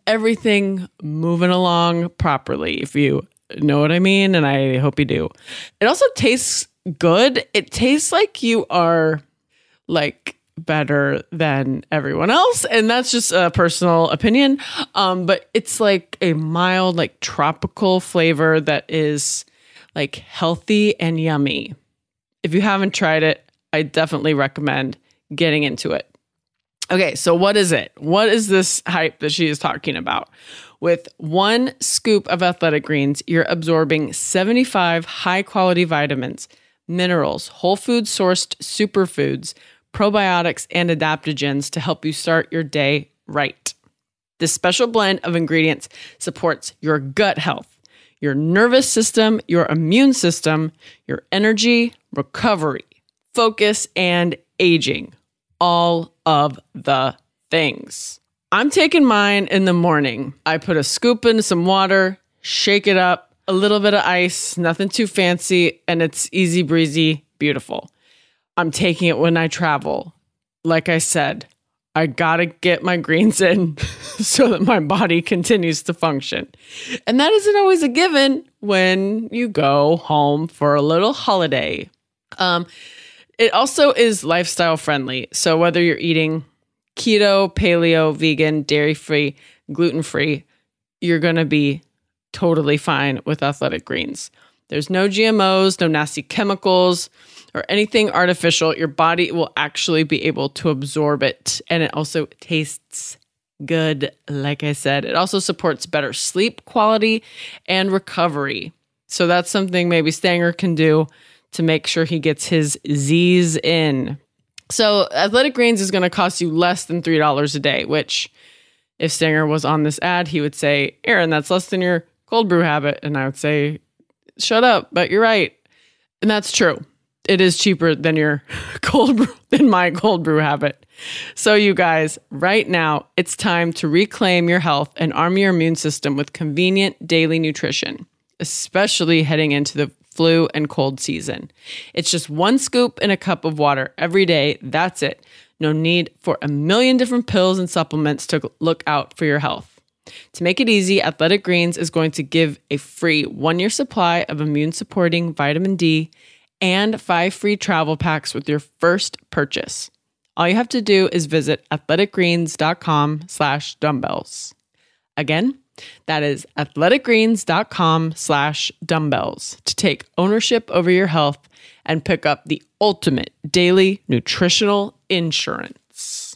B: everything moving along properly, if you know what I mean. And I hope you do. It also tastes good. It tastes like you are like better than everyone else. And that's just a personal opinion. Um, but it's like a mild, like tropical flavor that is like healthy and yummy. If you haven't tried it, I definitely recommend getting into it. Okay, so what is it? What is this hype that she is talking about? With one scoop of Athletic Greens, you're absorbing seventy-five high-quality vitamins, minerals, whole food sourced superfoods, probiotics, and adaptogens to help you start your day right. This special blend of ingredients supports your gut health, your nervous system, your immune system, your energy, recovery, focus, and aging. All of the things. I'm taking mine in the morning. I put a scoop in some water, shake it up, a little bit of ice, nothing too fancy, and it's easy breezy, beautiful. I'm taking it when I travel. Like I said, I gotta get my greens in so that my body continues to function. And that isn't always a given when you go home for a little holiday. Um, It also is lifestyle friendly. So whether you're eating keto, paleo, vegan, dairy-free, gluten-free, you're going to be totally fine with Athletic Greens. There's no G M Os, no nasty chemicals, or anything artificial. Your body will actually be able to absorb it. And it also tastes good, like I said. It also supports better sleep quality and recovery. So that's something maybe Stanger can do to make sure he gets his Z's in. So Athletic Greens is going to cost you less than three dollars a day, which if Stanger was on this ad, he would say, Aaron, that's less than your cold brew habit. And I would say, shut up, but you're right. And that's true. It is cheaper than your cold brew, than my cold brew habit. So you guys, right now, it's time to reclaim your health and arm your immune system with convenient daily nutrition, especially heading into the flu and cold season. It's just one scoop in a cup of water every day. That's it. No need for a million different pills and supplements to look out for your health. To make it easy, Athletic Greens is going to give a free one-year supply of immune-supporting vitamin D and five free travel packs with your first purchase. All you have to do is visit athleticgreens.com slash dumbbells. Again, that is athleticgreens.com slash dumbbells to take ownership over your health and pick up the ultimate daily nutritional insurance.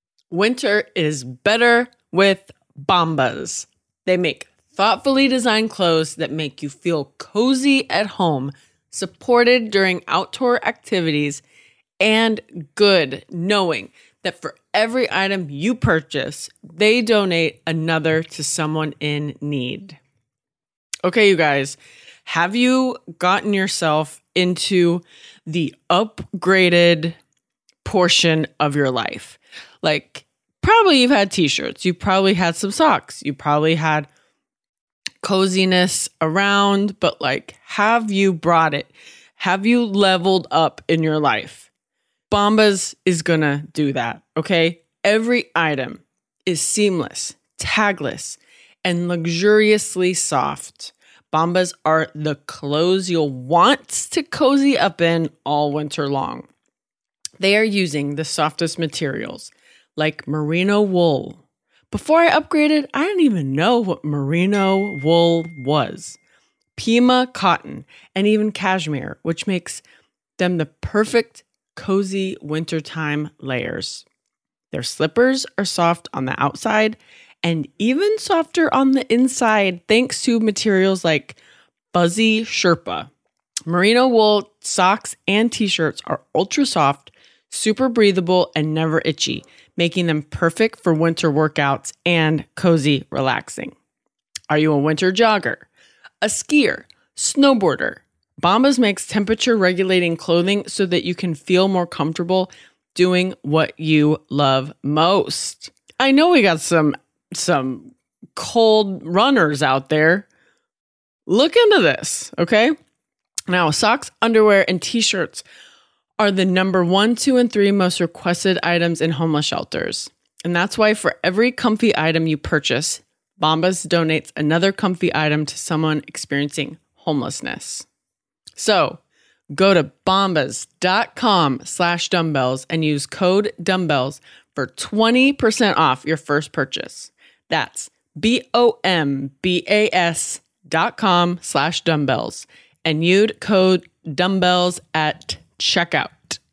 B: Winter is better with Bombas. They make thoughtfully designed clothes that make you feel cozy at home, supported during outdoor activities, and good knowing that for every item you purchase, they donate another to someone in need. Okay, you guys, have you gotten yourself into the upgraded portion of your life? Like, probably you've had t-shirts, you probably had some socks, you probably had coziness around, but like, have you brought it? Have you leveled up in your life? Bombas is gonna do that, okay? Every item is seamless, tagless, and luxuriously soft. Bombas are the clothes you'll want to cozy up in all winter long. They are using the softest materials, like merino wool. Before I upgraded, I didn't even know what merino wool was. Pima cotton, and even cashmere, which makes them the perfect cozy wintertime layers. Their slippers are soft on the outside and even softer on the inside thanks to materials like Fuzzy Sherpa. Merino wool socks and t-shirts are ultra soft, super breathable, and never itchy, making them perfect for winter workouts and cozy relaxing. Are you a winter jogger, a skier, snowboarder? Bombas makes temperature regulating clothing so that you can feel more comfortable doing what you love most. I know we got some some cold runners out there. Look into this, okay? Now, socks, underwear, and t-shirts are the number one, two, and three most requested items in homeless shelters. And that's why for every comfy item you purchase, Bombas donates another comfy item to someone experiencing homelessness. So go to bombas.com slash dumbbells and use code dumbbells for twenty percent off your first purchase. That's B-O-M-B-A-S dot com slash dumbbells and use code dumbbells at checkout.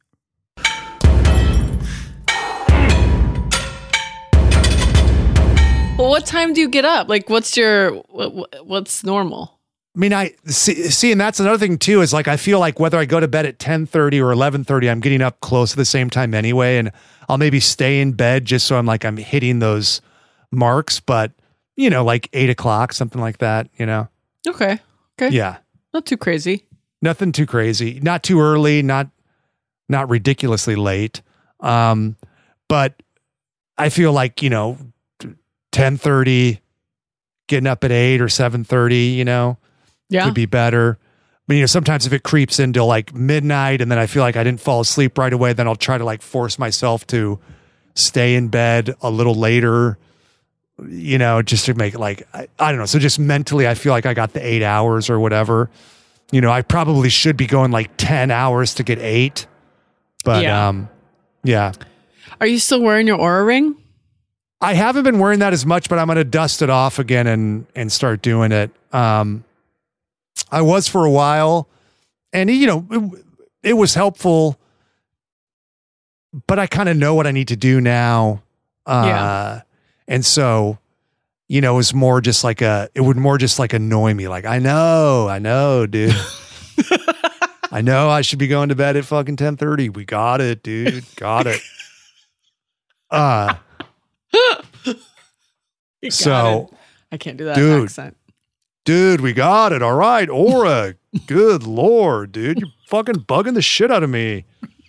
B: Well, what time do you get up? Like, what's your, what, what's normal?
C: I mean, I see, see, and that's another thing too, is like, I feel like whether I go to bed at ten thirty or eleven thirty, I'm getting up close to the same time anyway. And I'll maybe stay in bed just so I'm like, I'm hitting those marks, but you know, like eight o'clock, something like that, you know?
B: Okay. Okay.
C: Yeah.
B: Not too crazy.
C: Nothing too crazy, not too early, not, not ridiculously late. Um, but I feel like, you know, ten thirty, getting up at eight or seven thirty, you know,
B: yeah,
C: could be better. But, you know, sometimes if it creeps into like midnight and then I feel like I didn't fall asleep right away, then I'll try to like force myself to stay in bed a little later, you know, just to make it like, I, I don't know. So just mentally, I feel like I got the eight hours or whatever. You know, I probably should be going like ten hours to get eight. But,
B: yeah.
C: um, yeah.
B: Are you still wearing your Oura ring?
C: I haven't been wearing that as much, but I'm going to dust it off again and, and start doing it. Um, I was for a while and, you know, it, it was helpful, but I kind of know what I need to do now. Uh,
B: Yeah.
C: And so, you know, it was more just like a, it would more just like annoy me. Like, I know, I know, dude. I know I should be going to bed at fucking ten thirty. We got it, dude. Got it. Uh,
B: You got
C: so
B: it. I can't do that
C: dude,
B: accent.
C: Dude, we got it. All right. Aura. Good Lord, dude. You're fucking bugging the shit out of me.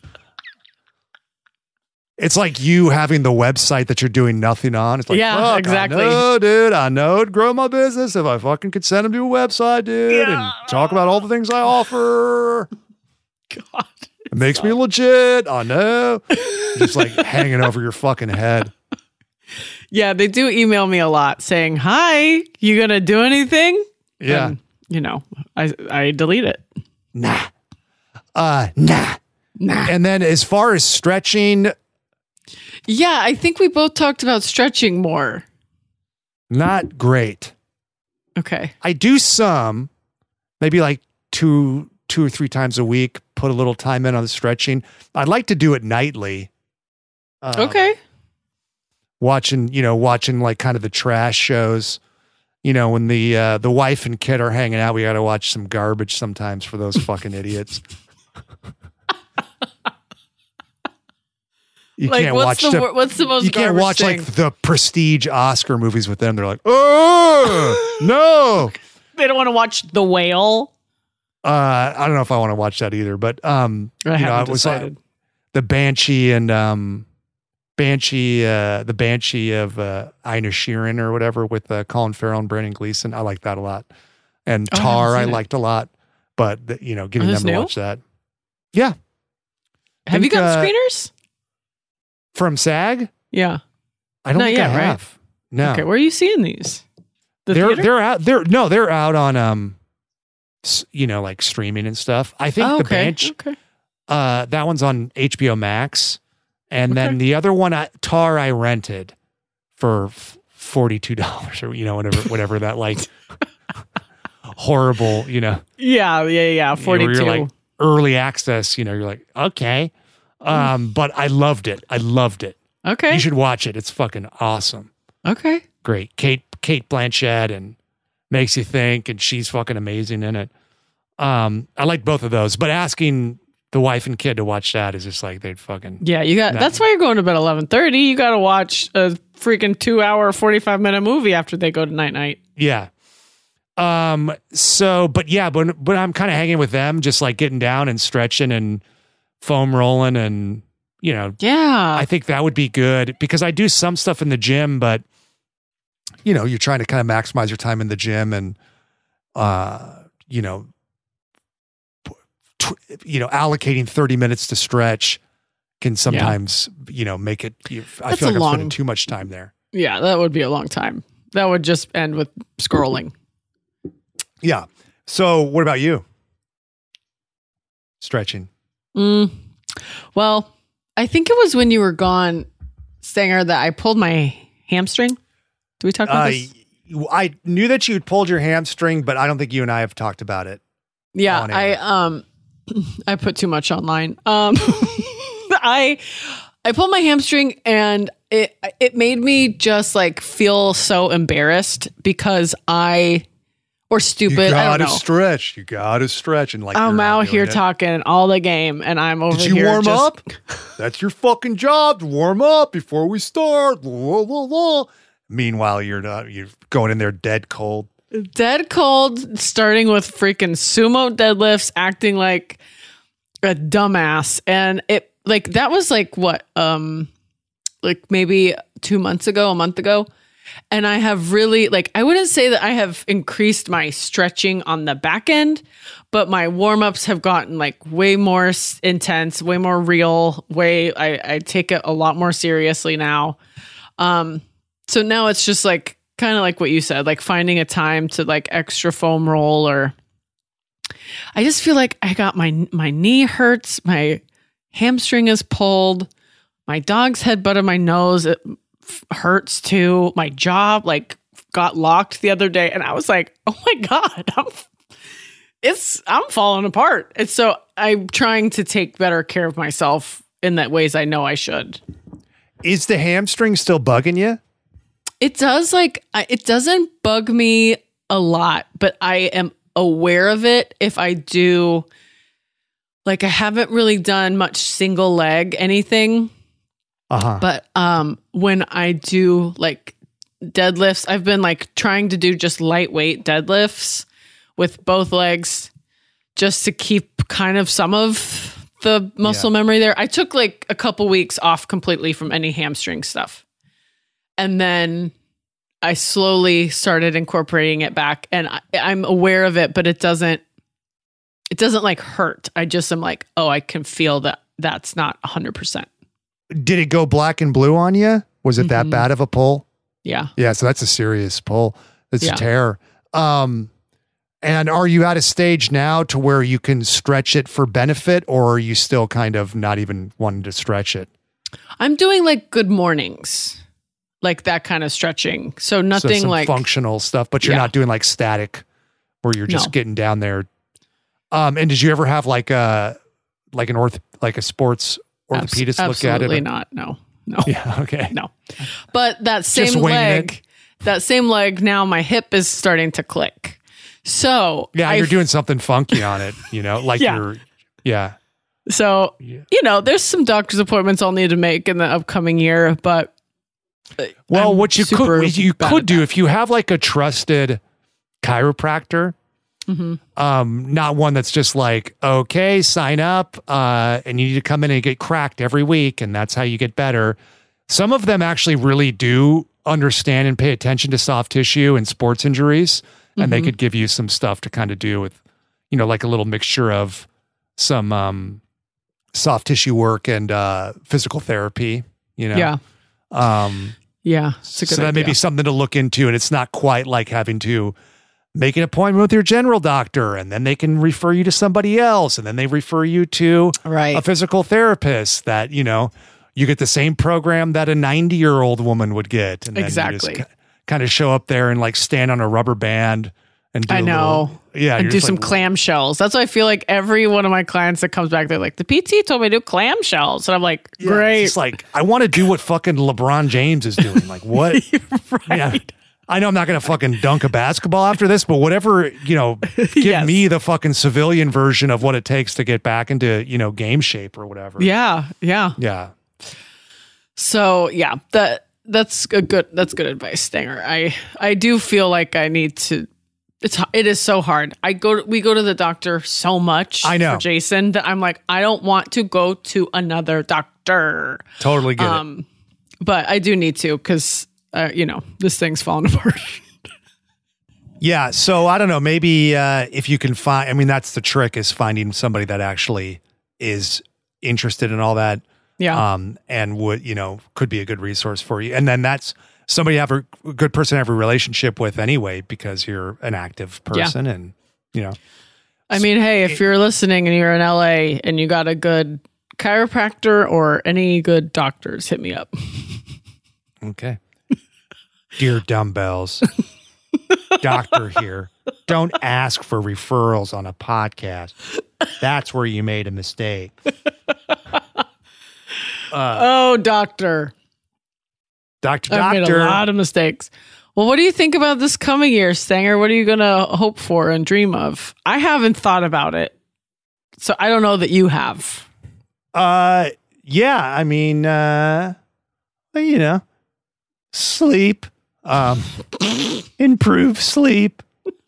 C: It's like you having the website that you're doing nothing on. It's like,
B: Yeah,
C: fuck,
B: exactly.
C: I know, dude. I know it'd grow my business if I fucking could send them to a website, dude,
B: Yeah.
C: and talk about all the things I offer.
B: God.
C: It makes me legit. I know. Just like hanging over your fucking head.
B: Yeah, they do email me a lot saying, "Hi, you gonna do anything?"
C: Yeah.
B: And, you know, I I delete it.
C: Nah. Uh, nah.
B: Nah.
C: And then as far as stretching,
B: Yeah, I think we both talked about stretching more.
C: not great.
B: Okay.
C: I do some, maybe like two, two or three times a week, put a little time in on the stretching. I'd like to do it nightly. Um,
B: Okay.
C: Watching, you know, watching like kind of the trash shows, you know, when the, uh, the wife and kid are hanging out, we got to watch some garbage sometimes for those fucking idiots. You
B: Like,
C: can't
B: what's
C: watch
B: the
C: the,
B: wor- what's the most
C: you can't
B: garbage
C: watch
B: thing?
C: like the prestige Oscar movies with them. They're like, oh no.
B: They don't want to watch The Whale.
C: Uh, I don't know if I want to watch that either, but um,
B: I
C: you know,
B: haven't
C: it was like
B: decided.
C: the Banshee and um, Banshee, uh, the Banshee of uh, Ina Sheeran or whatever with uh, Colin Farrell and Brandon Gleeson. I like that a lot, and
B: Oh, I
C: Tar
B: haven't
C: I
B: seen it.
C: liked a lot, but the, you know, getting
B: Oh,
C: them
B: this
C: to
B: new?
C: watch that, yeah.
B: Have you
C: think,
B: gotten
C: uh,
B: screeners?
C: From SAG?
B: Yeah.
C: I don't
B: Not
C: think
B: yet,
C: I
B: right?
C: have. No,
B: Okay, where are you seeing these? The
C: they're
B: theater?
C: they're out. They're no, they're out on um, s- you know, like streaming and stuff. I think
B: Oh,
C: the
B: okay.
C: Banshee.
B: Okay.
C: Uh, that one's on H B O Max, and then
B: Okay.
C: the other one, I, Tar, I rented for forty-two dollars or you know whatever, whatever that like horrible, you know,
B: Yeah, yeah, yeah.
C: you know, where
B: forty-two.
C: you're like early access. You know, you're like okay, um, but I loved it. I loved it.
B: Okay.
C: You should watch it. It's fucking awesome.
B: Okay.
C: Great, Kate Kate Blanchett, and makes you think, and she's fucking amazing in it. Um, I like both of those, but asking the wife and kid to watch that is just like they'd fucking
B: Yeah, you got.
C: That-
B: That's why you're going to bed eleven thirty. You got to watch a freaking two hour, forty-five minute movie after they go to night night.
C: yeah. Um. So, but yeah, but but I'm kind of hanging with them, just like getting down and stretching and foam rolling, and you know,
B: Yeah.
C: I think that would be good because I do some stuff in the gym, but you know, you're trying to kind of maximize your time in the gym, and uh, you know, tw- you know, allocating thirty minutes to stretch can sometimes, you know, make it. You, I
B: That's
C: feel like
B: a
C: I'm
B: long-
C: spending too much time there.
B: yeah, that would be a long time. that would just end with scrolling.
C: Yeah. So what about you? Stretching.
B: Mm, well, I think it was when you were gone, Stanger, that I pulled my hamstring. Did we talk about
C: Uh,
B: this?
C: I knew that you'd pulled your hamstring, but I don't think you and I have talked about it.
B: Yeah,
C: on
B: I
C: air.
B: um I put too much online. Um I I pulled my hamstring and it it made me just like feel so embarrassed because I or stupid.
C: You
B: I
C: gotta
B: don't know.
C: stretch. You gotta stretch. And like
B: I'm
C: you're not
B: out
C: doing
B: here
C: it.
B: talking all the game and I'm over
C: Did you
B: here
C: warm
B: just,
C: up? That's your fucking job to warm up before we start. Blah, blah, blah. Meanwhile, you're not. You're going in there dead cold.
B: dead cold, starting with freaking sumo deadlifts, acting like a dumbass. And it like that was like what, um, like maybe two months ago, a month ago. And I have really like, I wouldn't say that I have increased my stretching on the back end, but my warm-ups have gotten like way more s- intense, way more real, way, I, I take it a lot more seriously now. Um, so now it's just like, kind of like what you said, like finding a time to like extra foam roll, or I just feel like I got my, my knee hurts. My hamstring is pulled. My dog's head butted my nose. It f- hurts too. My jaw like got locked the other day. And I was like, oh my God, I'm, it's, I'm falling apart. And so I'm trying to take better care of myself in that ways I know I should.
C: Is the hamstring still bugging you?
B: It does like, I- it doesn't bug me a lot, but I am aware of it if I do, like I haven't really done much single leg anything,
C: Uh-huh.
B: but um, when I do like deadlifts, I've been like trying to do just lightweight deadlifts with both legs just to keep kind of some of the muscle
C: Yeah.
B: memory there. I took like a couple weeks off completely from any hamstring stuff. And then I slowly started incorporating it back, and I, I'm aware of it, but it doesn't, it doesn't like hurt. I just am like, oh, I can feel that that's not one hundred percent.
C: Did it go black and blue on you? Was it that
B: Mhm.
C: bad of a pull?
B: Yeah.
C: Yeah, so that's a serious pull. It's
B: Yeah.
C: a tear. Um, and are you at a stage now to where you can stretch it for benefit, or are you still kind of not even wanting to stretch it?
B: I'm doing like good mornings, like that kind of stretching. So
C: So
B: nothing
C: some
B: like,
C: functional stuff, but you're
B: Yeah.
C: not doing like static where you're just
B: No.
C: getting down there. Um, and did you ever have like a, like an orth, like a sports
B: abs-
C: orthopedist look at it?
B: absolutely not. No, no,
C: Yeah. Okay.
B: no. But that same
C: winging
B: leg, that same leg, now my hip is starting to click. So
C: Yeah.
B: I
C: You're doing something funky on it, you know, like
B: Yeah.
C: you're, yeah.
B: So,
C: Yeah.
B: you know, there's some doctor's appointments I'll need to make in the upcoming year, but uh,
C: Well,
B: I'm
C: what you
B: super
C: could you
B: bad
C: could
B: at
C: do
B: that.
C: if you have like a trusted chiropractor,
B: Mhm.
C: um, not one that's just like, okay, sign up, uh, and you need to come in and get cracked every week, and that's how you get better. Some of them actually really do understand and pay attention to soft tissue and sports injuries, and they
B: Mhm.
C: could give you some stuff to kind of do with, you know, like a little mixture of some um, soft tissue work and uh, physical therapy. You know,
B: Yeah.
C: Um,
B: Yeah. It's a good
C: so that may
B: idea.
C: be something to look into, and it's not quite like having to make an appointment with your general doctor, and then they can refer you to somebody else, and then they refer you to
B: Right.
C: a physical therapist that, you know, you get the same program that a ninety year old woman would get. And then
B: Exactly.
C: you just kind of show up there and like stand on a rubber band and do
B: I
C: a
B: know.
C: little- yeah.
B: And
C: you're
B: do
C: just
B: some
C: like,
B: clamshells. That's why I feel like every one of my clients that comes back, they're like, the P T told me to do clamshells. And I'm like,
C: yeah,
B: great.
C: It's just like, I want to do what fucking LeBron James is doing. Like, what?
B: right.
C: Yeah. I know I'm not going to fucking dunk a basketball after this, but whatever, you know, give
B: Yes.
C: me the fucking civilian version of what it takes to get back into, you know, game shape or whatever.
B: Yeah. Yeah.
C: Yeah.
B: So yeah, that that's a good that's good advice, Stanger. I I do feel like I need to. It's it is so hard. I go to, we go to the doctor so much.
C: I know.
B: for Jason that I'm like I don't want to go to another doctor.
C: Totally get it.
B: Um, but I do need to because uh, you know this thing's falling apart.
C: Yeah. So I don't know. Maybe uh, if you can find, I mean, that's the trick is finding somebody that actually is interested in all that.
B: Yeah.
C: Um, and would, you know, could be a good resource for you. And then that's somebody have a good person to have a relationship with anyway, because you're an active person. Yeah. And, you know,
B: I mean, hey, if you're listening and you're in L A and you got a good chiropractor or any good doctors, hit me up.
C: Okay. Dear dumbbells, doctor here. Don't ask for referrals on a podcast. That's where you made a mistake.
B: Uh, oh, doctor.
C: Doctor,
B: I've
C: doctor.
B: made a lot of mistakes. Well, what do you think about this coming year, Stanger? What are you going to hope for and dream of? I haven't thought about it, so I don't know that you have.
C: Uh, yeah, I mean, uh, well, you know, sleep, um, improve sleep.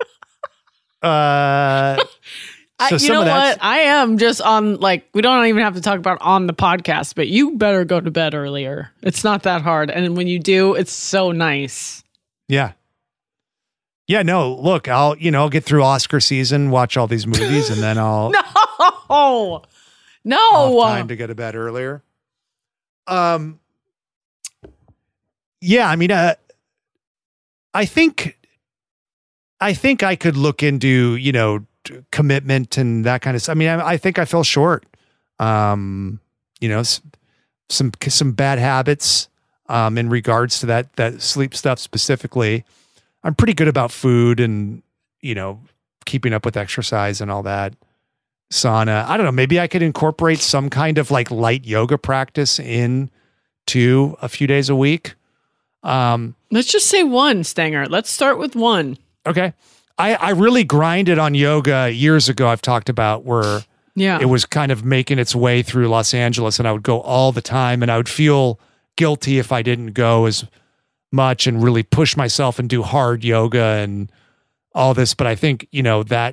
C: Uh,
B: I,
C: so
B: you know what? I am just on, like, we don't even have to talk about on the podcast, but you better go to bed earlier. It's not that hard. And when you do, it's so nice.
C: Yeah. Yeah, no, look, I'll, you know, I'll get through Oscar season, watch all these movies, and then I'll.
B: no. No.
C: Have time to go to bed earlier. Um, yeah, I mean, uh, I think, I think I could look into, you know, commitment and that kind of stuff. I mean, I, I think I fell short. Um, you know, some some bad habits um, in regards to that that sleep stuff specifically. I'm pretty good about food and, you know, keeping up with exercise and all that. Sauna. I don't know. Maybe I could incorporate some kind of like light yoga practice in to a few days a week. Um,
B: Let's just say one, Stanger. Let's start with one.
C: Okay. I, I really grinded on yoga years ago. I've talked about where
B: yeah.
C: it was kind of making its way through Los Angeles, and I would go all the time, and I would feel guilty if I didn't go as much and really push myself and do hard yoga and all this. But I think, you know, that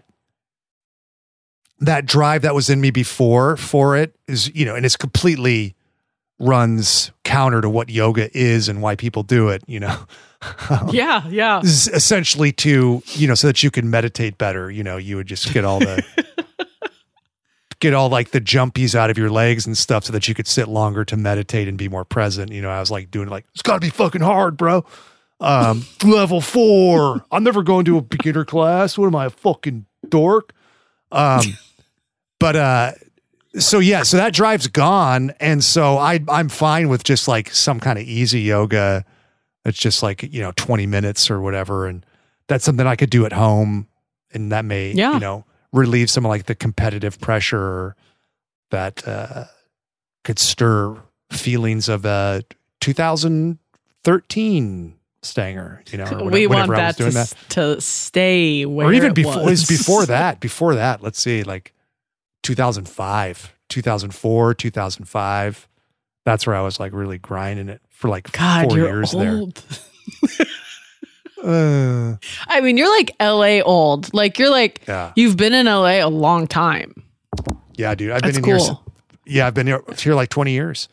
C: that drive that was in me before for it is, you know, and it's completely runs counter to what yoga is and why people do it, you know.
B: yeah, yeah.
C: Essentially to, you know, so that you can meditate better, you know, you would just get all the get all like the jumpies out of your legs and stuff so that you could sit longer to meditate and be more present. You know, I was like doing like, it's gotta be fucking hard, bro. Um, level four. I'm never going to a beginner class. What am I, a fucking dork? Um, but, uh, so yeah, so that drive's gone. And so I, I'm fine with just like some kind of easy yoga. It's just like, you know, twenty minutes or whatever. And that's something I could do at home. And that may,
B: yeah.
C: you know, relieve some of like the competitive pressure that uh, could stir feelings of uh, two thousand thirteen Stanger, you know, or
B: we
C: whenever,
B: want that to,
C: that
B: to stay where
C: or even
B: it
C: before,
B: was.
C: It was before that, before that, let's see, like two thousand five, two thousand four, two thousand five. That's where I was like really grinding it for like
B: God,
C: four
B: you're
C: years
B: old.
C: there. uh,
B: I mean, you're like L A old. Like you're like,
C: yeah.
B: You've been in L A a long time.
C: Yeah, dude. I've
B: That's
C: been in
B: cool.
C: here. Yeah, I've been here, here like twenty years.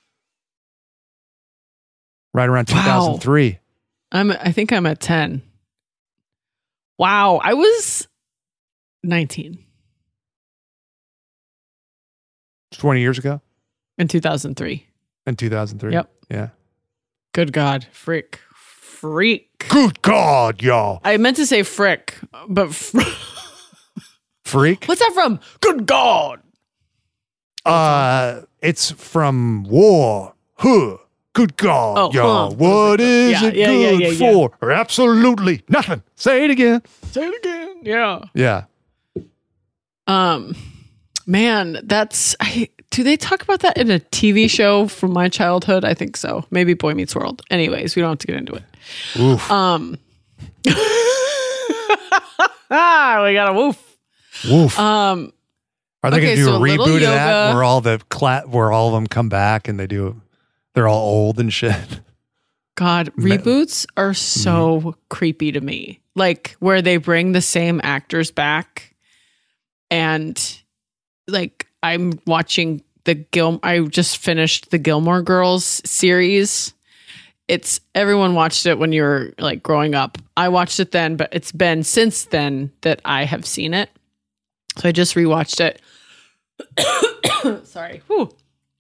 C: Right around two thousand three. Wow.
B: I'm, I think I'm at ten. Wow. I was nineteen.
C: twenty years ago?
B: In two thousand three.
C: In two thousand three?
B: Yep.
C: Yeah.
B: Good God. Freak. Freak.
C: Good God, y'all.
B: I meant to say frick, but fr-
C: freak?
B: What's that from? Good God.
C: Uh, it's from war. Huh. Good God,
B: oh,
C: y'all.
B: Huh.
C: What is
B: yeah,
C: it
B: yeah,
C: good
B: yeah, yeah, yeah.
C: for? Or absolutely nothing. Say it again.
B: Say it again. Yeah.
C: Yeah.
B: Um, man, that's, I, do they talk about that in a T V show from my childhood? I think so. Maybe Boy Meets World. Anyways, we don't have to get into it.
C: Oof.
B: Um, ah, we got a woof.
C: Woof.
B: Um,
C: Are they
B: okay,
C: going to do
B: so
C: a reboot of
B: yoga.
C: that where all the cla- where all of them come back and they do, they're all old and shit?
B: God, reboots are so mm-hmm. creepy to me. Like where they bring the same actors back, and like I'm watching the Gil. I just finished the Gilmore Girls series. It's everyone watched it when you were like growing up. I watched it then, but it's been since then that I have seen it. So I just rewatched it. Sorry. Whew.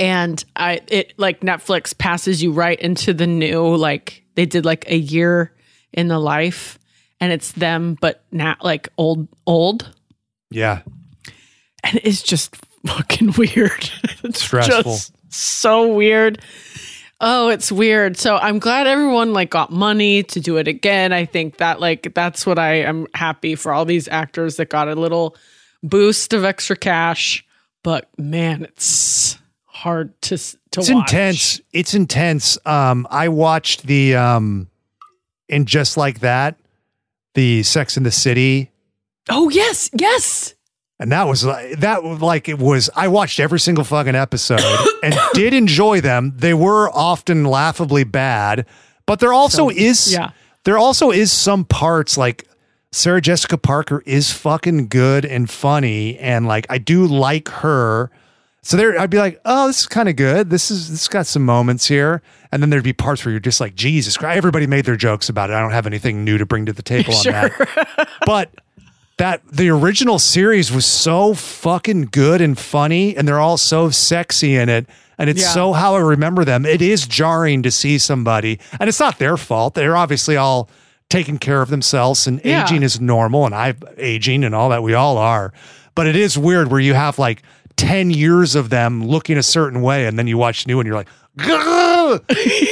B: And I, it like Netflix passes you right into the new, like they did like a year in the life and it's them, but now like old, old.
C: Yeah.
B: And it's just fucking weird. It's
C: stressful.
B: Just so weird. Oh, it's weird. So I'm glad everyone like got money to do it again. I think that like, that's what I am happy for all these actors that got a little boost of extra cash, but man, it's hard to to
C: it's
B: watch.
C: intense. It's intense. Um, I watched the um, in Just Like That, the Sex and the City.
B: Oh yes, yes.
C: And that was like that was like it was. I watched every single fucking episode and did enjoy them. They were often laughably bad, but there also
B: So,
C: is
B: yeah.
C: there also is some parts like Sarah Jessica Parker is fucking good and funny, and like I do like her. So there, I'd be like, oh, this is kind of good. This is this got some moments here, and then there'd be parts where you're just like, Jesus Christ. Everybody made their jokes about it. I don't have anything new to bring to the table on
B: Sure.
C: that. But that the original series was so fucking good and funny, and they're all so sexy in it. And it's
B: Yeah.
C: so how I remember them. It is jarring to see somebody, and it's not their fault. They're obviously all taking care of themselves, and
B: Yeah.
C: aging is normal, and I'm aging and all that. We all are. But it is weird where you have like ten years of them looking a certain way, and then you watch new and you're like, "Gah!"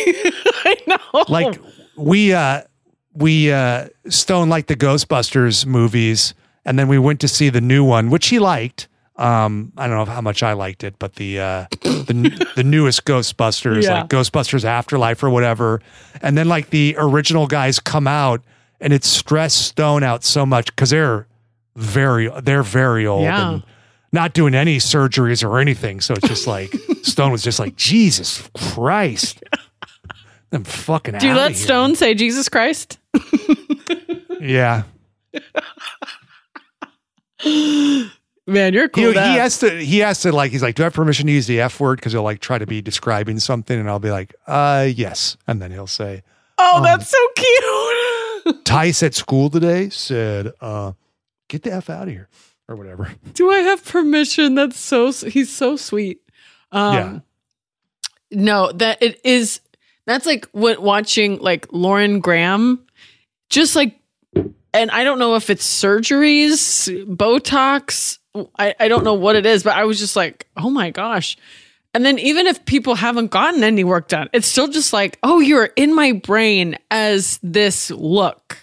B: I know.
C: Like we, uh, we, uh, Stone liked the Ghostbusters movies, and then we went to see the new one, which he liked. Um, I don't know how much I liked it, but the, uh, the, the newest Ghostbusters,
B: Yeah.
C: like Ghostbusters Afterlife or whatever. And then like the original guys come out, and it stressed Stone out so much because they're very, they're very old
B: Yeah.
C: and not doing any surgeries or anything. So it's just like, Stone was just like, Jesus Christ. I'm fucking
B: Do you
C: outta
B: let
C: here.
B: Stone say Jesus Christ?
C: Yeah.
B: Man, you're
C: He,
B: cool.
C: he
B: dad.
C: has to, he has to like, he's like, do I have permission to use the F word? Cause he'll like try to be describing something. And I'll be like, uh, yes. And then he'll say,
B: oh, that's so cute.
C: Tice at school today said, uh, get the F out of here or whatever.
B: Do I have permission? That's so, he's so sweet. Um,
C: Yeah.
B: No, that it is, that's like what watching like Lauren Graham, just like, and I don't know if it's surgeries, Botox, I, I don't know what it is, but I was just like, oh my gosh. And then even if people haven't gotten any work done, it's still just like, oh, you're in my brain as this look.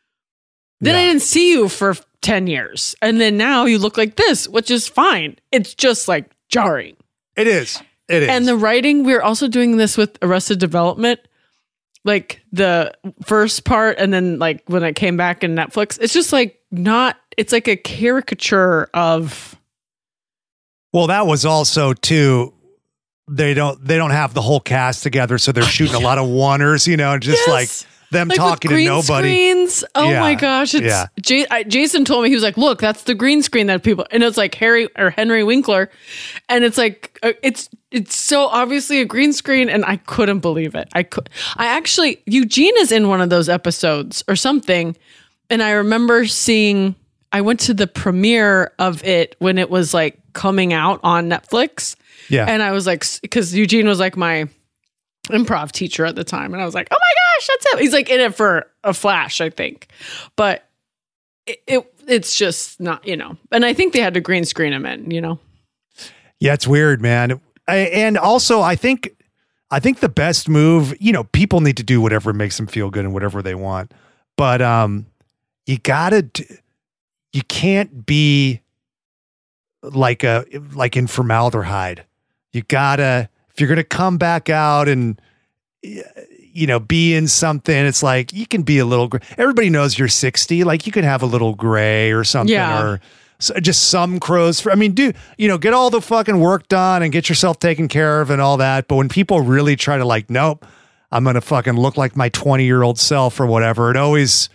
B: Then I
C: Yeah.
B: didn't see you for ten years. And then now you look like this, which is fine. It's just like jarring.
C: It is. It is.
B: And the writing, we're also doing this with Arrested Development, like the first part. And then like when I came back in Netflix, it's just like not, it's like a caricature of.
C: well, that was also too, they don't, they don't have the whole cast together. So they're shooting a lot of oneers, you know, just
B: Yes.
C: like them
B: Like with
C: talking to
B: green
C: nobody.
B: Screens. Oh
C: Yeah,
B: my gosh! It's
C: yeah.
B: J- I, Jason told me, he was like, "Look, that's the green screen that people," and it's like Harry or Henry Winkler, and it's like uh, it's it's so obviously a green screen, and I couldn't believe it. I could. I actually Eugene is in one of those episodes or something, and I remember seeing. I went to the premiere of it when it was like coming out on Netflix.
C: Yeah.
B: And I was like, because Eugene was like my improv teacher at the time. And I was like, oh my gosh, that's him. He's like in it for a flash, I think. But it, it it's just not, you know. And I think they had to green screen him in, you know.
C: Yeah, it's weird, man. I, and also, I think, I think the best move, you know, people need to do whatever makes them feel good and whatever they want. But um, you gotta, do, you can't be like a like in formaldehyde. You gotta, if you're gonna come back out and you know be in something, it's like you can be a little. Gray. Everybody knows you're sixty. Like you can have a little gray or something,
B: Yeah.
C: or so just some crows. For, I mean, do you know get all the fucking work done and get yourself taken care of and all that. But when people really try to like, nope, I'm gonna fucking look like my twenty year old self or whatever, it always.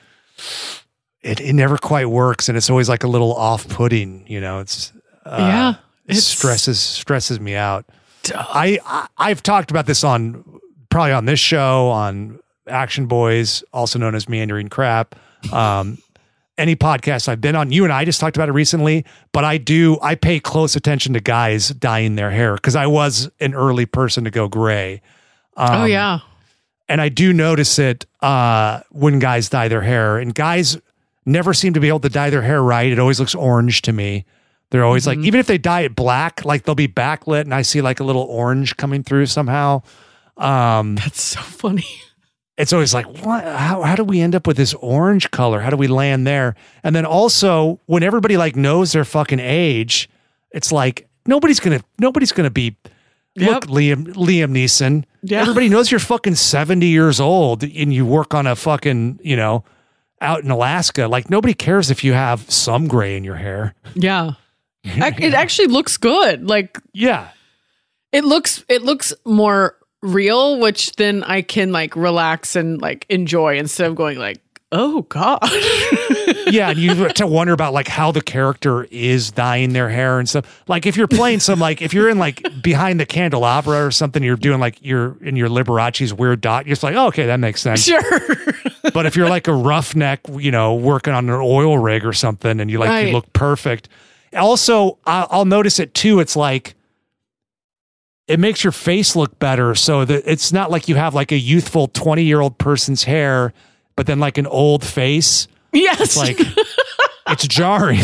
C: It, it never quite works, and it's always like a little off-putting. You know, it's uh,
B: Yeah,
C: it
B: it's-
C: stresses stresses me out. I, I I've talked about this on probably on this show on Action Boys, also known as Meandering Crap. Um, any podcast I've been on. You and I just talked about it recently, but I do, I pay close attention to guys dyeing their hair because I was an early person to go gray. Um,
B: oh, yeah.
C: And I do notice it uh, when guys dye their hair, and guys never seem to be able to dye their hair right. It always looks orange to me. They're always mm-hmm. like, even if they dye it black, like they'll be backlit and I see like a little orange coming through somehow. Um,
B: That's so funny.
C: It's always like, what? How, how do we end up with this orange color? How do we land there? And then also when everybody like knows their fucking age, it's like, nobody's going to, nobody's going to be, yep. look, Liam, Liam Neeson. Yeah. Everybody knows you're fucking seventy years old and you work on a fucking, you know, out in Alaska. Like nobody cares if you have some gray in your hair.
B: Yeah. It actually looks good. Like,
C: yeah,
B: it looks, it looks more real, which then I can like relax and like enjoy instead of going like, oh God.
C: Yeah, and you have to wonder about like how the character is dyeing their hair and stuff. Like if you're playing some like if you're in like Behind the Candelabra or something, you're doing like you're in your Liberace's weird dot. You're just like, oh, okay, that makes sense.
B: Sure.
C: But if you're like a roughneck, you know, working on an oil rig or something, and you like right. you look perfect. Also, I'll, I'll notice it too. It's like it makes your face look better. So that it's not like you have like a youthful twenty year old person's hair, but then like an old face.
B: Yes.
C: It's like, it's jarring.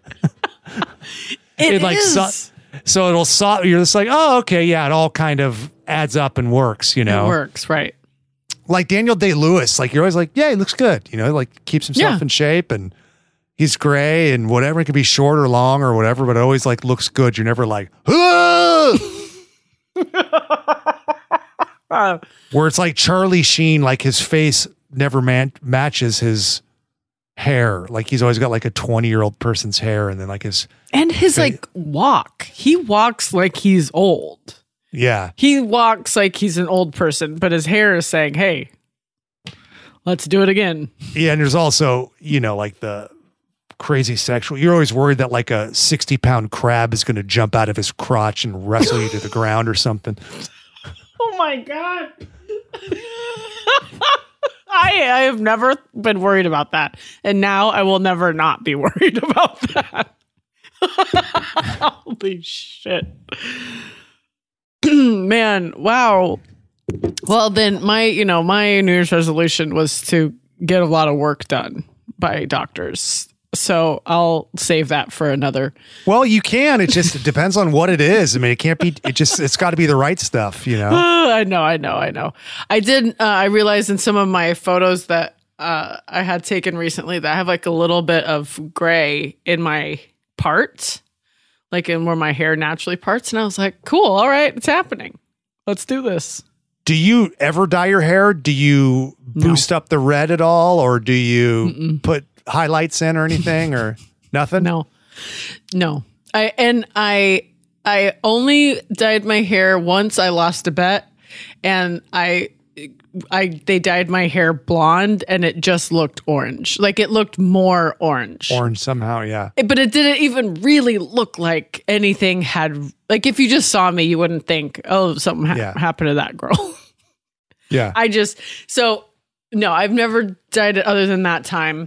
B: It, it
C: like,
B: is.
C: So, so it'll, so, you're just like, oh, okay. Yeah. It all kind of adds up and works, you know?
B: It works. Right.
C: Like Daniel Day-Lewis, like you're always like, yeah, he looks good. You know, like keeps himself
B: yeah.
C: in shape and he's gray and whatever. It can be short or long or whatever, but it always like looks good. You're never like, ah! uh, where it's like Charlie Sheen, like his face never man- matches his hair. Like he's always got like a twenty year old person's hair and then like his
B: and his
C: face.
B: Like walk. He walks like he's old.
C: Yeah.
B: He walks like he's an old person, but his hair is saying, hey, let's do it again.
C: Yeah. And there's also, you know, like the crazy sexual. You're always worried that like a sixty pound crab is going to jump out of his crotch and wrestle you to the ground or something.
B: Oh my God. I, I have never been worried about that. And now I will never not be worried about that. Holy shit. Man, wow. Well, then my, you know, my New Year's resolution was to get a lot of work done by doctors. So I'll save that for another.
C: Well, you can. It just it depends on what it is. I mean, it can't be, it just, it's got to be the right stuff, you know?
B: Uh, I know, I know, I know. I did, uh, I realized in some of my photos that uh, I had taken recently that I have like a little bit of gray in my parts, like in where my hair naturally parts. And I was like, cool, all right, it's happening. Let's do this.
C: Do you ever dye your hair? Do you boost no. up the red at all? Or do you Mm-mm. put highlights in or anything or nothing?
B: No, no. I, and I, I only dyed my hair once. I lost a bet and I, I, they dyed my hair blonde and it just looked orange. Like it looked more orange.
C: Orange somehow. Yeah.
B: But it didn't even really look like anything had, like if you just saw me, you wouldn't think, oh, something ha- yeah. happened to that girl.
C: Yeah.
B: I just, so no, I've never dyed it other than that time.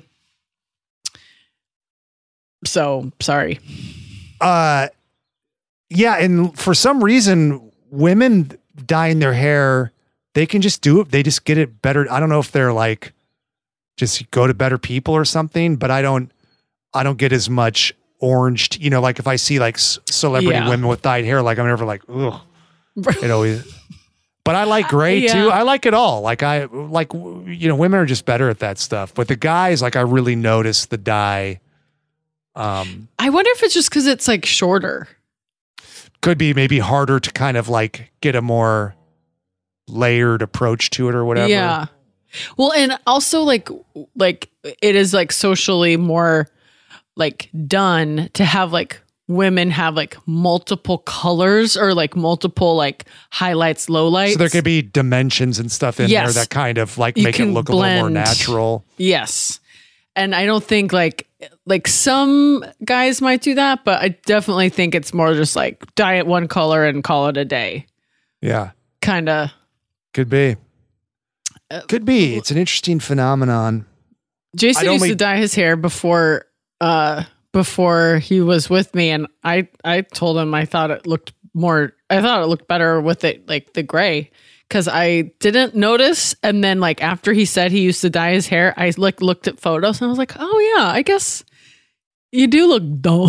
B: So sorry.
C: Uh, yeah. And for some reason, women dyeing their hair, they can just do it. They just get it better. I don't know if they're like, just go to better people or something, but I don't, I don't get as much orange, t- you know, like if I see like c- celebrity yeah. women with dyed hair, like I'm never like, ugh, it always, but I like gray yeah. too. I like it all. Like I like, you know, women are just better at that stuff, but the guys, like I really notice the dye. Um,
B: I wonder if it's just because it's like shorter.
C: Could be maybe harder to kind of like get a more layered approach to it or whatever.
B: Yeah. Well, and also like like it is like socially more like done to have like women have like multiple colors or like multiple like highlights, lowlights.
C: So there could be dimensions and stuff in
B: yes.
C: there that kind of like
B: you
C: make it look blend. a little more natural.
B: Yes. And I don't think like like some guys might do that, but I definitely think it's more just like dye it one color and call it a day.
C: Yeah.
B: Kind of.
C: Could be. Could be. It's an interesting phenomenon.
B: Jason
C: I'd
B: used
C: only-
B: to dye his hair before uh before he was with me, and I I told him I thought it looked more I thought it looked better with it like the gray, because I didn't notice, and then like after he said he used to dye his hair, I like looked at photos and I was like, oh yeah, I guess you do look dumb.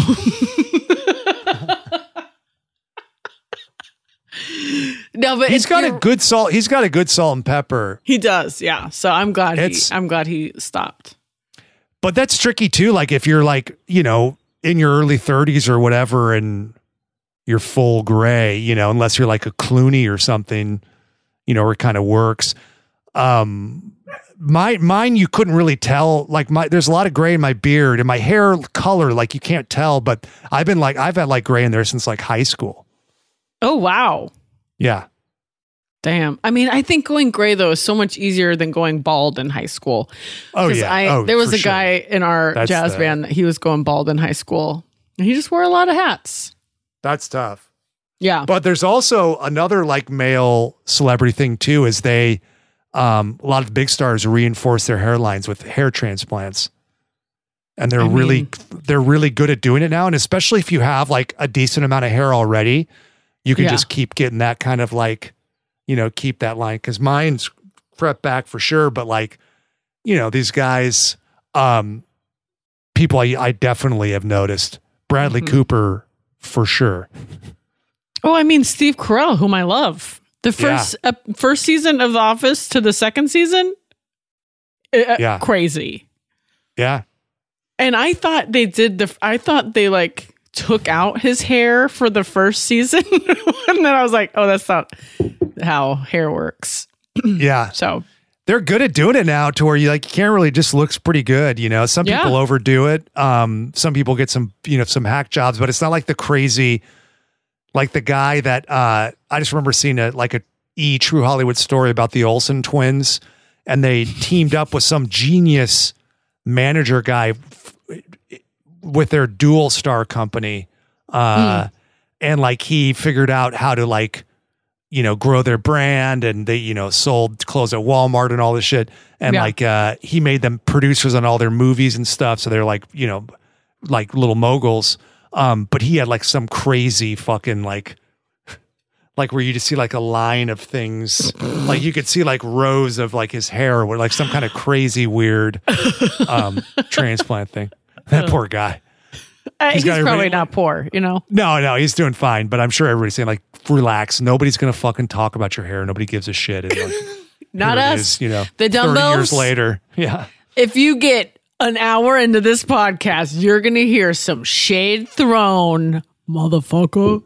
B: No, but
C: He's
B: it's-
C: got a
B: you're-
C: good salt. He's got a good salt and pepper.
B: He does, yeah. So I'm glad he
C: It's-
B: I'm glad he stopped.
C: But that's tricky too. Like if you're like, you know, in your early thirties or whatever and you're full gray, you know, unless you're like a Clooney or something, you know, where it kind of works. Um, my, mine, you couldn't really tell. Like my, there's a lot of gray in my beard and my hair color, like you can't tell, but I've been like, I've had like gray in there since like high school.
B: Oh wow.
C: Yeah.
B: Damn. I mean, I think going gray though is so much easier than going bald in high school.
C: Oh
B: 'Cause
C: yeah.
B: I,
C: oh,
B: there was
C: for
B: a
C: sure.
B: guy in our
C: That's
B: jazz
C: the-
B: band that he was going bald in high school. And he just wore a lot of hats.
C: That's tough.
B: Yeah.
C: But there's also another like male celebrity thing too, is they, um, a lot of big stars reinforce their hairlines with hair transplants. And they're
B: I
C: really,
B: mean-
C: they're really good at doing it now. And especially if you have like a decent amount of hair already, you can
B: Yeah.
C: just keep getting that kind of like, you know, keep that line. Cause mine's crept back for sure. But like, you know, these guys, um, people I, I definitely have noticed. Bradley
B: Mhm.
C: Cooper for sure.
B: Oh, I mean, Steve Carell, whom I love. The first uh, first season of The Office to the second season, uh,
C: Yeah.
B: crazy.
C: Yeah.
B: And I thought they did the. I thought they like took out his hair for the first season, and then I was like, oh, that's not how hair works.
C: Yeah.
B: So
C: They're good at doing it now to where you like, you can't really just looks pretty good. You know, some
B: Yeah.
C: people overdo it. Um, some people get some, you know, some hack jobs, but it's not like the crazy, like the guy that, uh, I just remember seeing a, like a E True Hollywood story about the Olsen twins, and they teamed up with some genius manager guy f- with their dual star company. Uh, and like he figured out how to like, you know, grow their brand, and they, you know, sold clothes at Walmart and all this shit. And
B: Yeah.
C: like, uh, he made them producers on all their movies and stuff. So they're like, you know, like little moguls. Um, but he had like some crazy fucking like, like where you just see like a line of things, like you could see like rows of like his hair with like some kind of crazy weird, um, transplant thing. That poor guy.
B: uh, he's,
C: got a
B: probably
C: really-
B: not poor, you know.
C: No, no, he's doing fine, but I'm sure everybody's saying like, relax. Nobody's gonna fucking talk about your hair. Nobody gives a shit. And, like,
B: Not
C: here it
B: us.
C: is, you know,
B: The
C: thirty
B: dumbbells?
C: years later. Yeah.
B: If you get an hour into this podcast, you're gonna hear some shade thrown, motherfucker.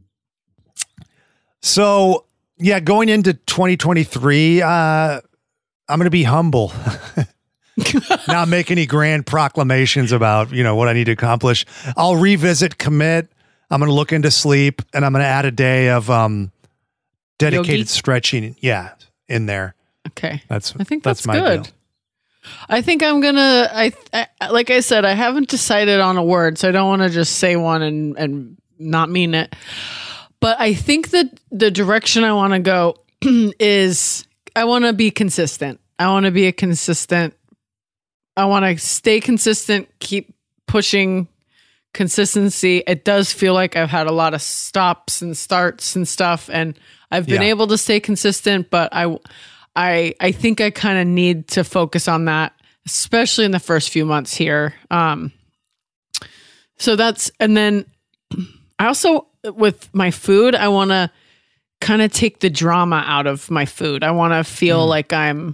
C: So yeah, going into twenty twenty-three, uh, I'm gonna be humble. Not make any grand proclamations about, you know, what I need to accomplish. I'll revisit commit. I'm going to look into sleep, and I'm going to add a day of um, dedicated
B: Yogi?
C: stretching. Yeah, in there.
B: Okay.
C: That's
B: I think that's,
C: my
B: good.
C: deal.
B: I think I'm gonna. I, I like I said, I haven't decided on a word, so I don't want to just say one and and not mean it. But I think that the direction I want to go is I want to be consistent. I want to be a consistent. I want to stay consistent. Keep pushing consistency. It does feel like I've had a lot of stops and starts and stuff, and I've been
C: Yeah.
B: able to stay consistent, but I. I I think I kind of need to focus on that, especially in the first few months here. Um, so that's, and then I also, with my food, I want to kind of take the drama out of my food. I want to feel
C: Mm.
B: like I'm,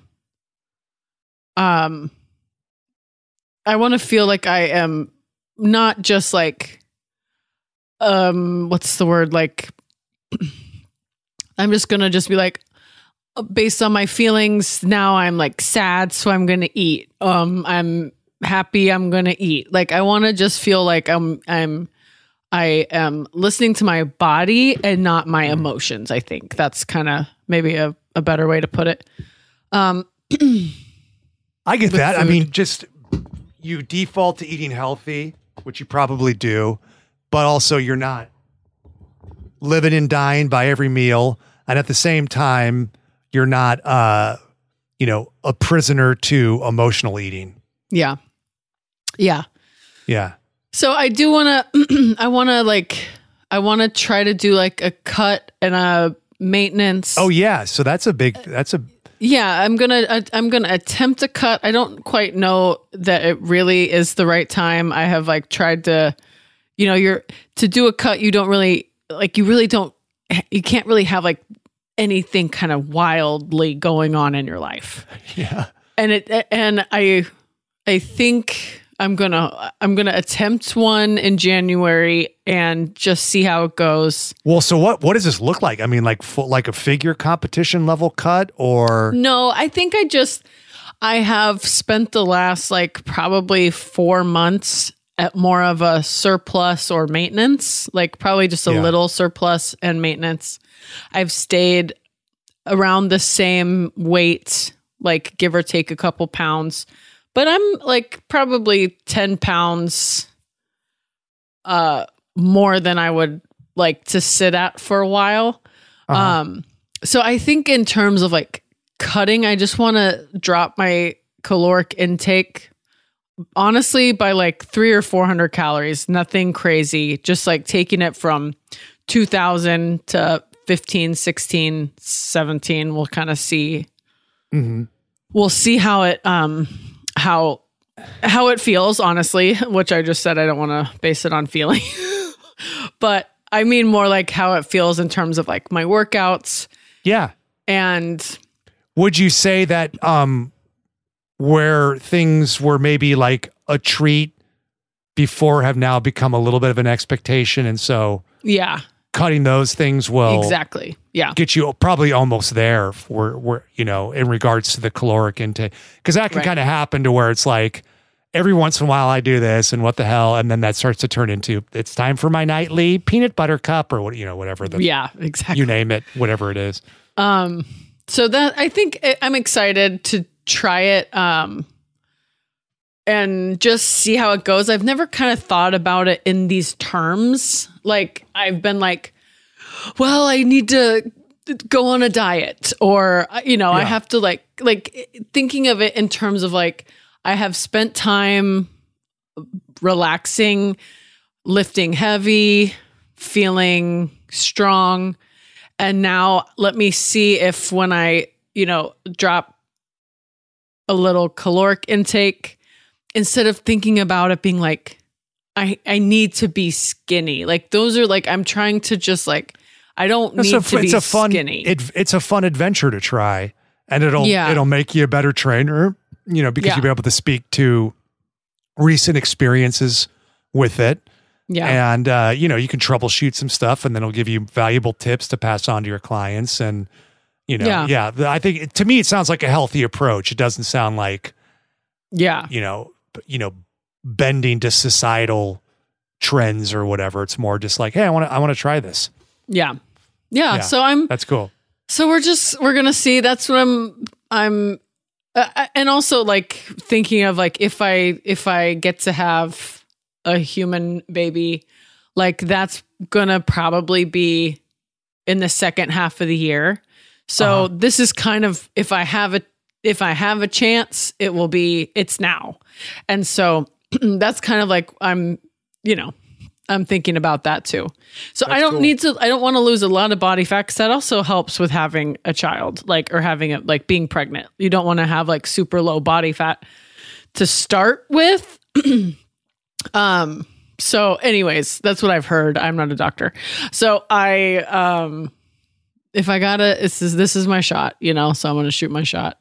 B: um, I want to feel like I am not just like, um, what's the word? Like, I'm just going to just be like, based on my feelings, now I'm like sad, so I'm going to eat. Um, I'm happy, I'm going to eat. Like, I want to just feel like I'm, I'm, I am listening to my body and not my emotions. I think that's kind of maybe a, a better way to put it. Um,
C: I get
B: with
C: that. I
B: food.
C: mean, just you default to eating healthy, which you probably do, but also you're not living and dying by every meal. And at the same time, you're not, uh, you know, a prisoner to emotional eating.
B: Yeah. Yeah.
C: Yeah.
B: So I do want to, I want to like, I want to try to do like a cut and a maintenance.
C: Oh yeah. So that's a big, that's a,
B: Yeah, I'm going to, I'm going to attempt a cut. I don't quite know that it really is the right time. I have like tried to, you know, you're to do a cut. You don't really like, you really don't, you can't really have like anything kind of wildly going on in your life.
C: yeah.
B: And it, and I, I think I'm going to, I'm going to attempt one in January and just see how it goes.
C: Well, so what, what does this look like? I mean, like full, like a figure competition level cut or?
B: No, I think I just, I have spent the last like probably four months at more of a surplus or maintenance, like probably just a
C: Yeah.
B: little surplus and maintenance. I've stayed around the same weight, like give or take a couple pounds, but I'm like probably ten pounds uh, more than I would like to sit at for a while.
C: Uh-huh.
B: Um, so I think in terms of like cutting, I just want to drop my caloric intake honestly by like three or four hundred calories, nothing crazy, just like taking it from two thousand to fifteen, sixteen, seventeen. We'll kind of see.
C: Mm-hmm.
B: We'll see how it, um, how, how it feels, honestly, which I just said, I don't want to base it on feeling, but I mean more like how it feels in terms of like my workouts.
C: Yeah.
B: And
C: would you say that, um, where things were maybe like a treat before have now become a little bit of an expectation. And so
B: yeah,
C: cutting those things will
B: exactly. Yeah.
C: get you probably almost there for where, you know, in regards to the caloric intake. Cause that can
B: Right.
C: kind of happen to where it's like every once in a while I do this and what the hell. And then that starts to turn into, it's time for my nightly peanut butter cup or what, you know, whatever the,
B: Yeah, exactly.
C: you name it, whatever it is.
B: Um, so that I think I- I'm excited to try it, um, and just see how it goes. I've never kind of thought about it in these terms. Like I've been like, well, I need to go on a diet or, you know, I
C: Yeah.
B: have to like, like thinking of it in terms of like, I have spent time relaxing, lifting heavy, feeling strong. And now let me see if when I, you know, drop a little caloric intake, instead of thinking about it being like, I, I need to be skinny. Like those are like, I'm trying to just like, I don't
C: It's
B: need
C: a,
B: to
C: it's
B: be
C: a fun,
B: skinny.
C: It, it's a fun adventure to try and it'll,
B: Yeah.
C: it'll make you a better trainer, you know, because
B: Yeah.
C: you'll be able to speak to recent experiences with it.
B: yeah.
C: And, uh, you know, you can troubleshoot some stuff and then it'll give you valuable tips to pass on to your clients. And, you know,
B: Yeah.
C: yeah, the- I think to me, it sounds like a healthy approach. It doesn't sound like,
B: yeah.
C: you know, b- you know, bending to societal trends or whatever. It's more just like, hey, I want to, I want to try this.
B: Yeah. Yeah.
C: Yeah.
B: So I'm,
C: That's cool.
B: so we're just, we're going to see. That's what I'm, I'm, uh, and also like thinking of like, if I, if I get to have a human baby, like that's going to probably be in the second half of the year. So
C: Uh-huh.
B: this is kind of, if I have a, if I have a chance, it will be, it's now. And so that's kind of like, I'm, you know, I'm thinking about that too. So I
C: That's
B: don't
C: cool.
B: need to, I don't want to lose a lot of body fat, 'cause that also helps with having a child, like, or having it, like being pregnant. You don't want to have like super low body fat to start with. um, so anyways, that's what I've heard. I'm not a doctor. So I, um, if I gotta, this is, this is my shot, you know, so I'm going to shoot my shot.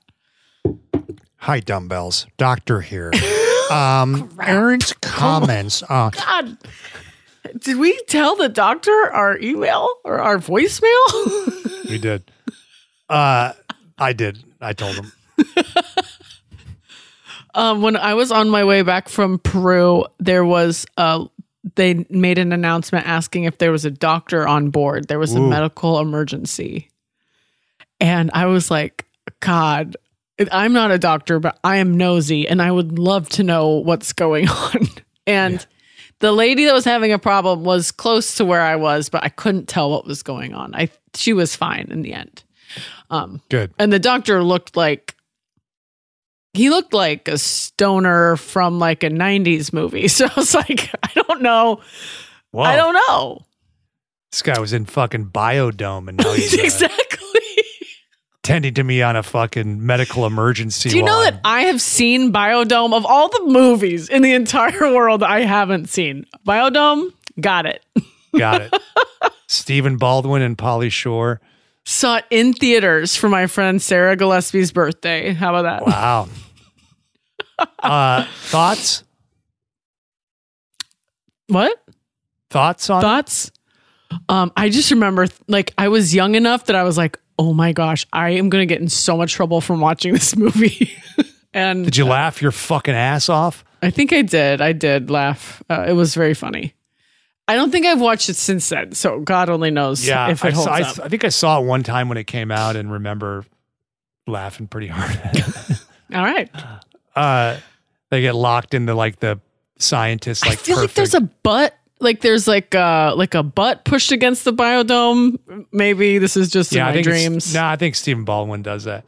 C: Hi, dumbbells. Doctor here. Um, Aaron's comments. Uh,
B: God, did we tell the doctor our email or our voicemail?
C: we did. Uh, I did. I told him.
B: um, when I was on my way back from Peru, there was uh they made an announcement asking if there was a doctor on board. There was a
C: Ooh.
B: medical emergency. And I was like, God, I'm not a doctor, but I am nosy and I would love to know what's going on. And
C: Yeah.
B: the lady that was having a problem was close to where I was, but I couldn't tell what was going on. I she was fine in the end. Um,
C: Good.
B: and the doctor looked like he looked like a stoner from like a nineties movie. So I was like, I don't know.
C: Whoa.
B: I don't know.
C: This guy was in fucking Biodome and now he's uh,
B: exactly
C: tending to me on a fucking medical emergency.
B: Do you know
C: while
B: that
C: I'm-
B: I have seen Biodome? Of all the movies in the entire world I haven't seen? Biodome, got it.
C: Got it. Stephen Baldwin and Pauly Shore.
B: Saw it in theaters for my friend Sarah Gillespie's birthday. How about that?
C: Wow. uh, thoughts?
B: What?
C: Thoughts on
B: Thoughts? Um, I just remember, like, I was young enough that I was like, oh my gosh, I am going to get in so much trouble from watching this movie. And
C: Did you laugh your fucking ass off?
B: I think I did. I did laugh. Uh, it was very funny. I don't think I've watched it since then, so God only knows
C: Yeah,
B: if it
C: I,
B: holds
C: saw, I,
B: up.
C: I think I saw it one time when it came out and remember laughing pretty hard at it.
B: All right.
C: Uh, they get locked into like the scientists. Like
B: I feel
C: perfect.
B: like there's a butt. Like there's like uh like a butt pushed against the biodome. Maybe this is just
C: yeah,
B: in
C: I
B: my
C: think
B: dreams.
C: No, I think Stephen Baldwin does that.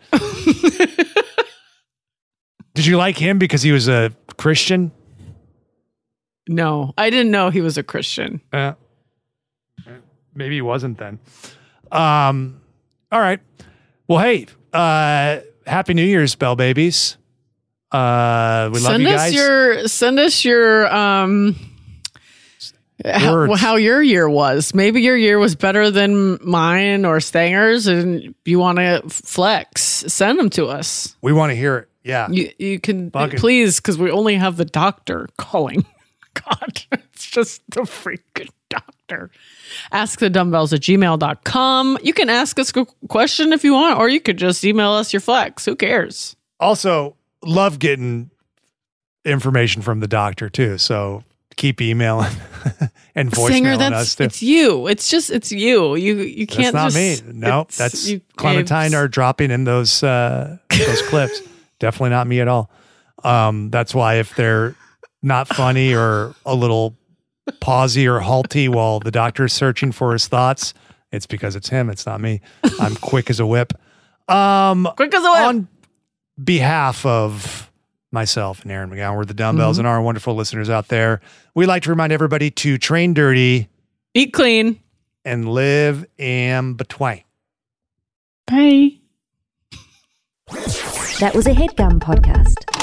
C: Did you like him because he was a Christian?
B: No, I didn't know he was a Christian.
C: Uh, maybe he wasn't then. Um, all right. Well, hey, uh, Happy New Year's, Bell Babies. Uh, we love
B: send
C: you
B: us
C: guys.
B: your send us your um how,
C: Words.
B: how your year was. Maybe your year was better than mine or Stanger's, and you want to flex. Send them to us.
C: we want to hear it. Yeah.
B: You you can
C: Fucking-
B: please, because we only have the doctor calling. God, it's just the freaking doctor. Ask the dumbbells at gmail dot com. You can ask us a question if you want, or you could just email us your flex. Who cares?
C: Also, love getting information from the doctor too. So keep emailing and
B: Singer,
C: voicemailing
B: that's
C: us too.
B: it's you. It's just it's you. You you
C: That's
B: can't
C: not
B: just,
C: me. No,
B: it's-
C: that's
B: you-
C: Clementine
B: it's-
C: are dropping in those uh, those clips. Definitely not me at all. Um, that's why if they're not funny or a little pausey or halty while the doctor's searching for his thoughts, it's because it's him. It's not me. I'm quick as a whip. Um,
B: quick as a whip.
C: on behalf of myself and Aaron McGowan, we're the dumbbells
B: Mm-hmm.
C: and our wonderful listeners out there. We like to remind everybody to train dirty
B: Eat clean.
C: and live in between.
B: Bye.
A: That was a HeadGum podcast.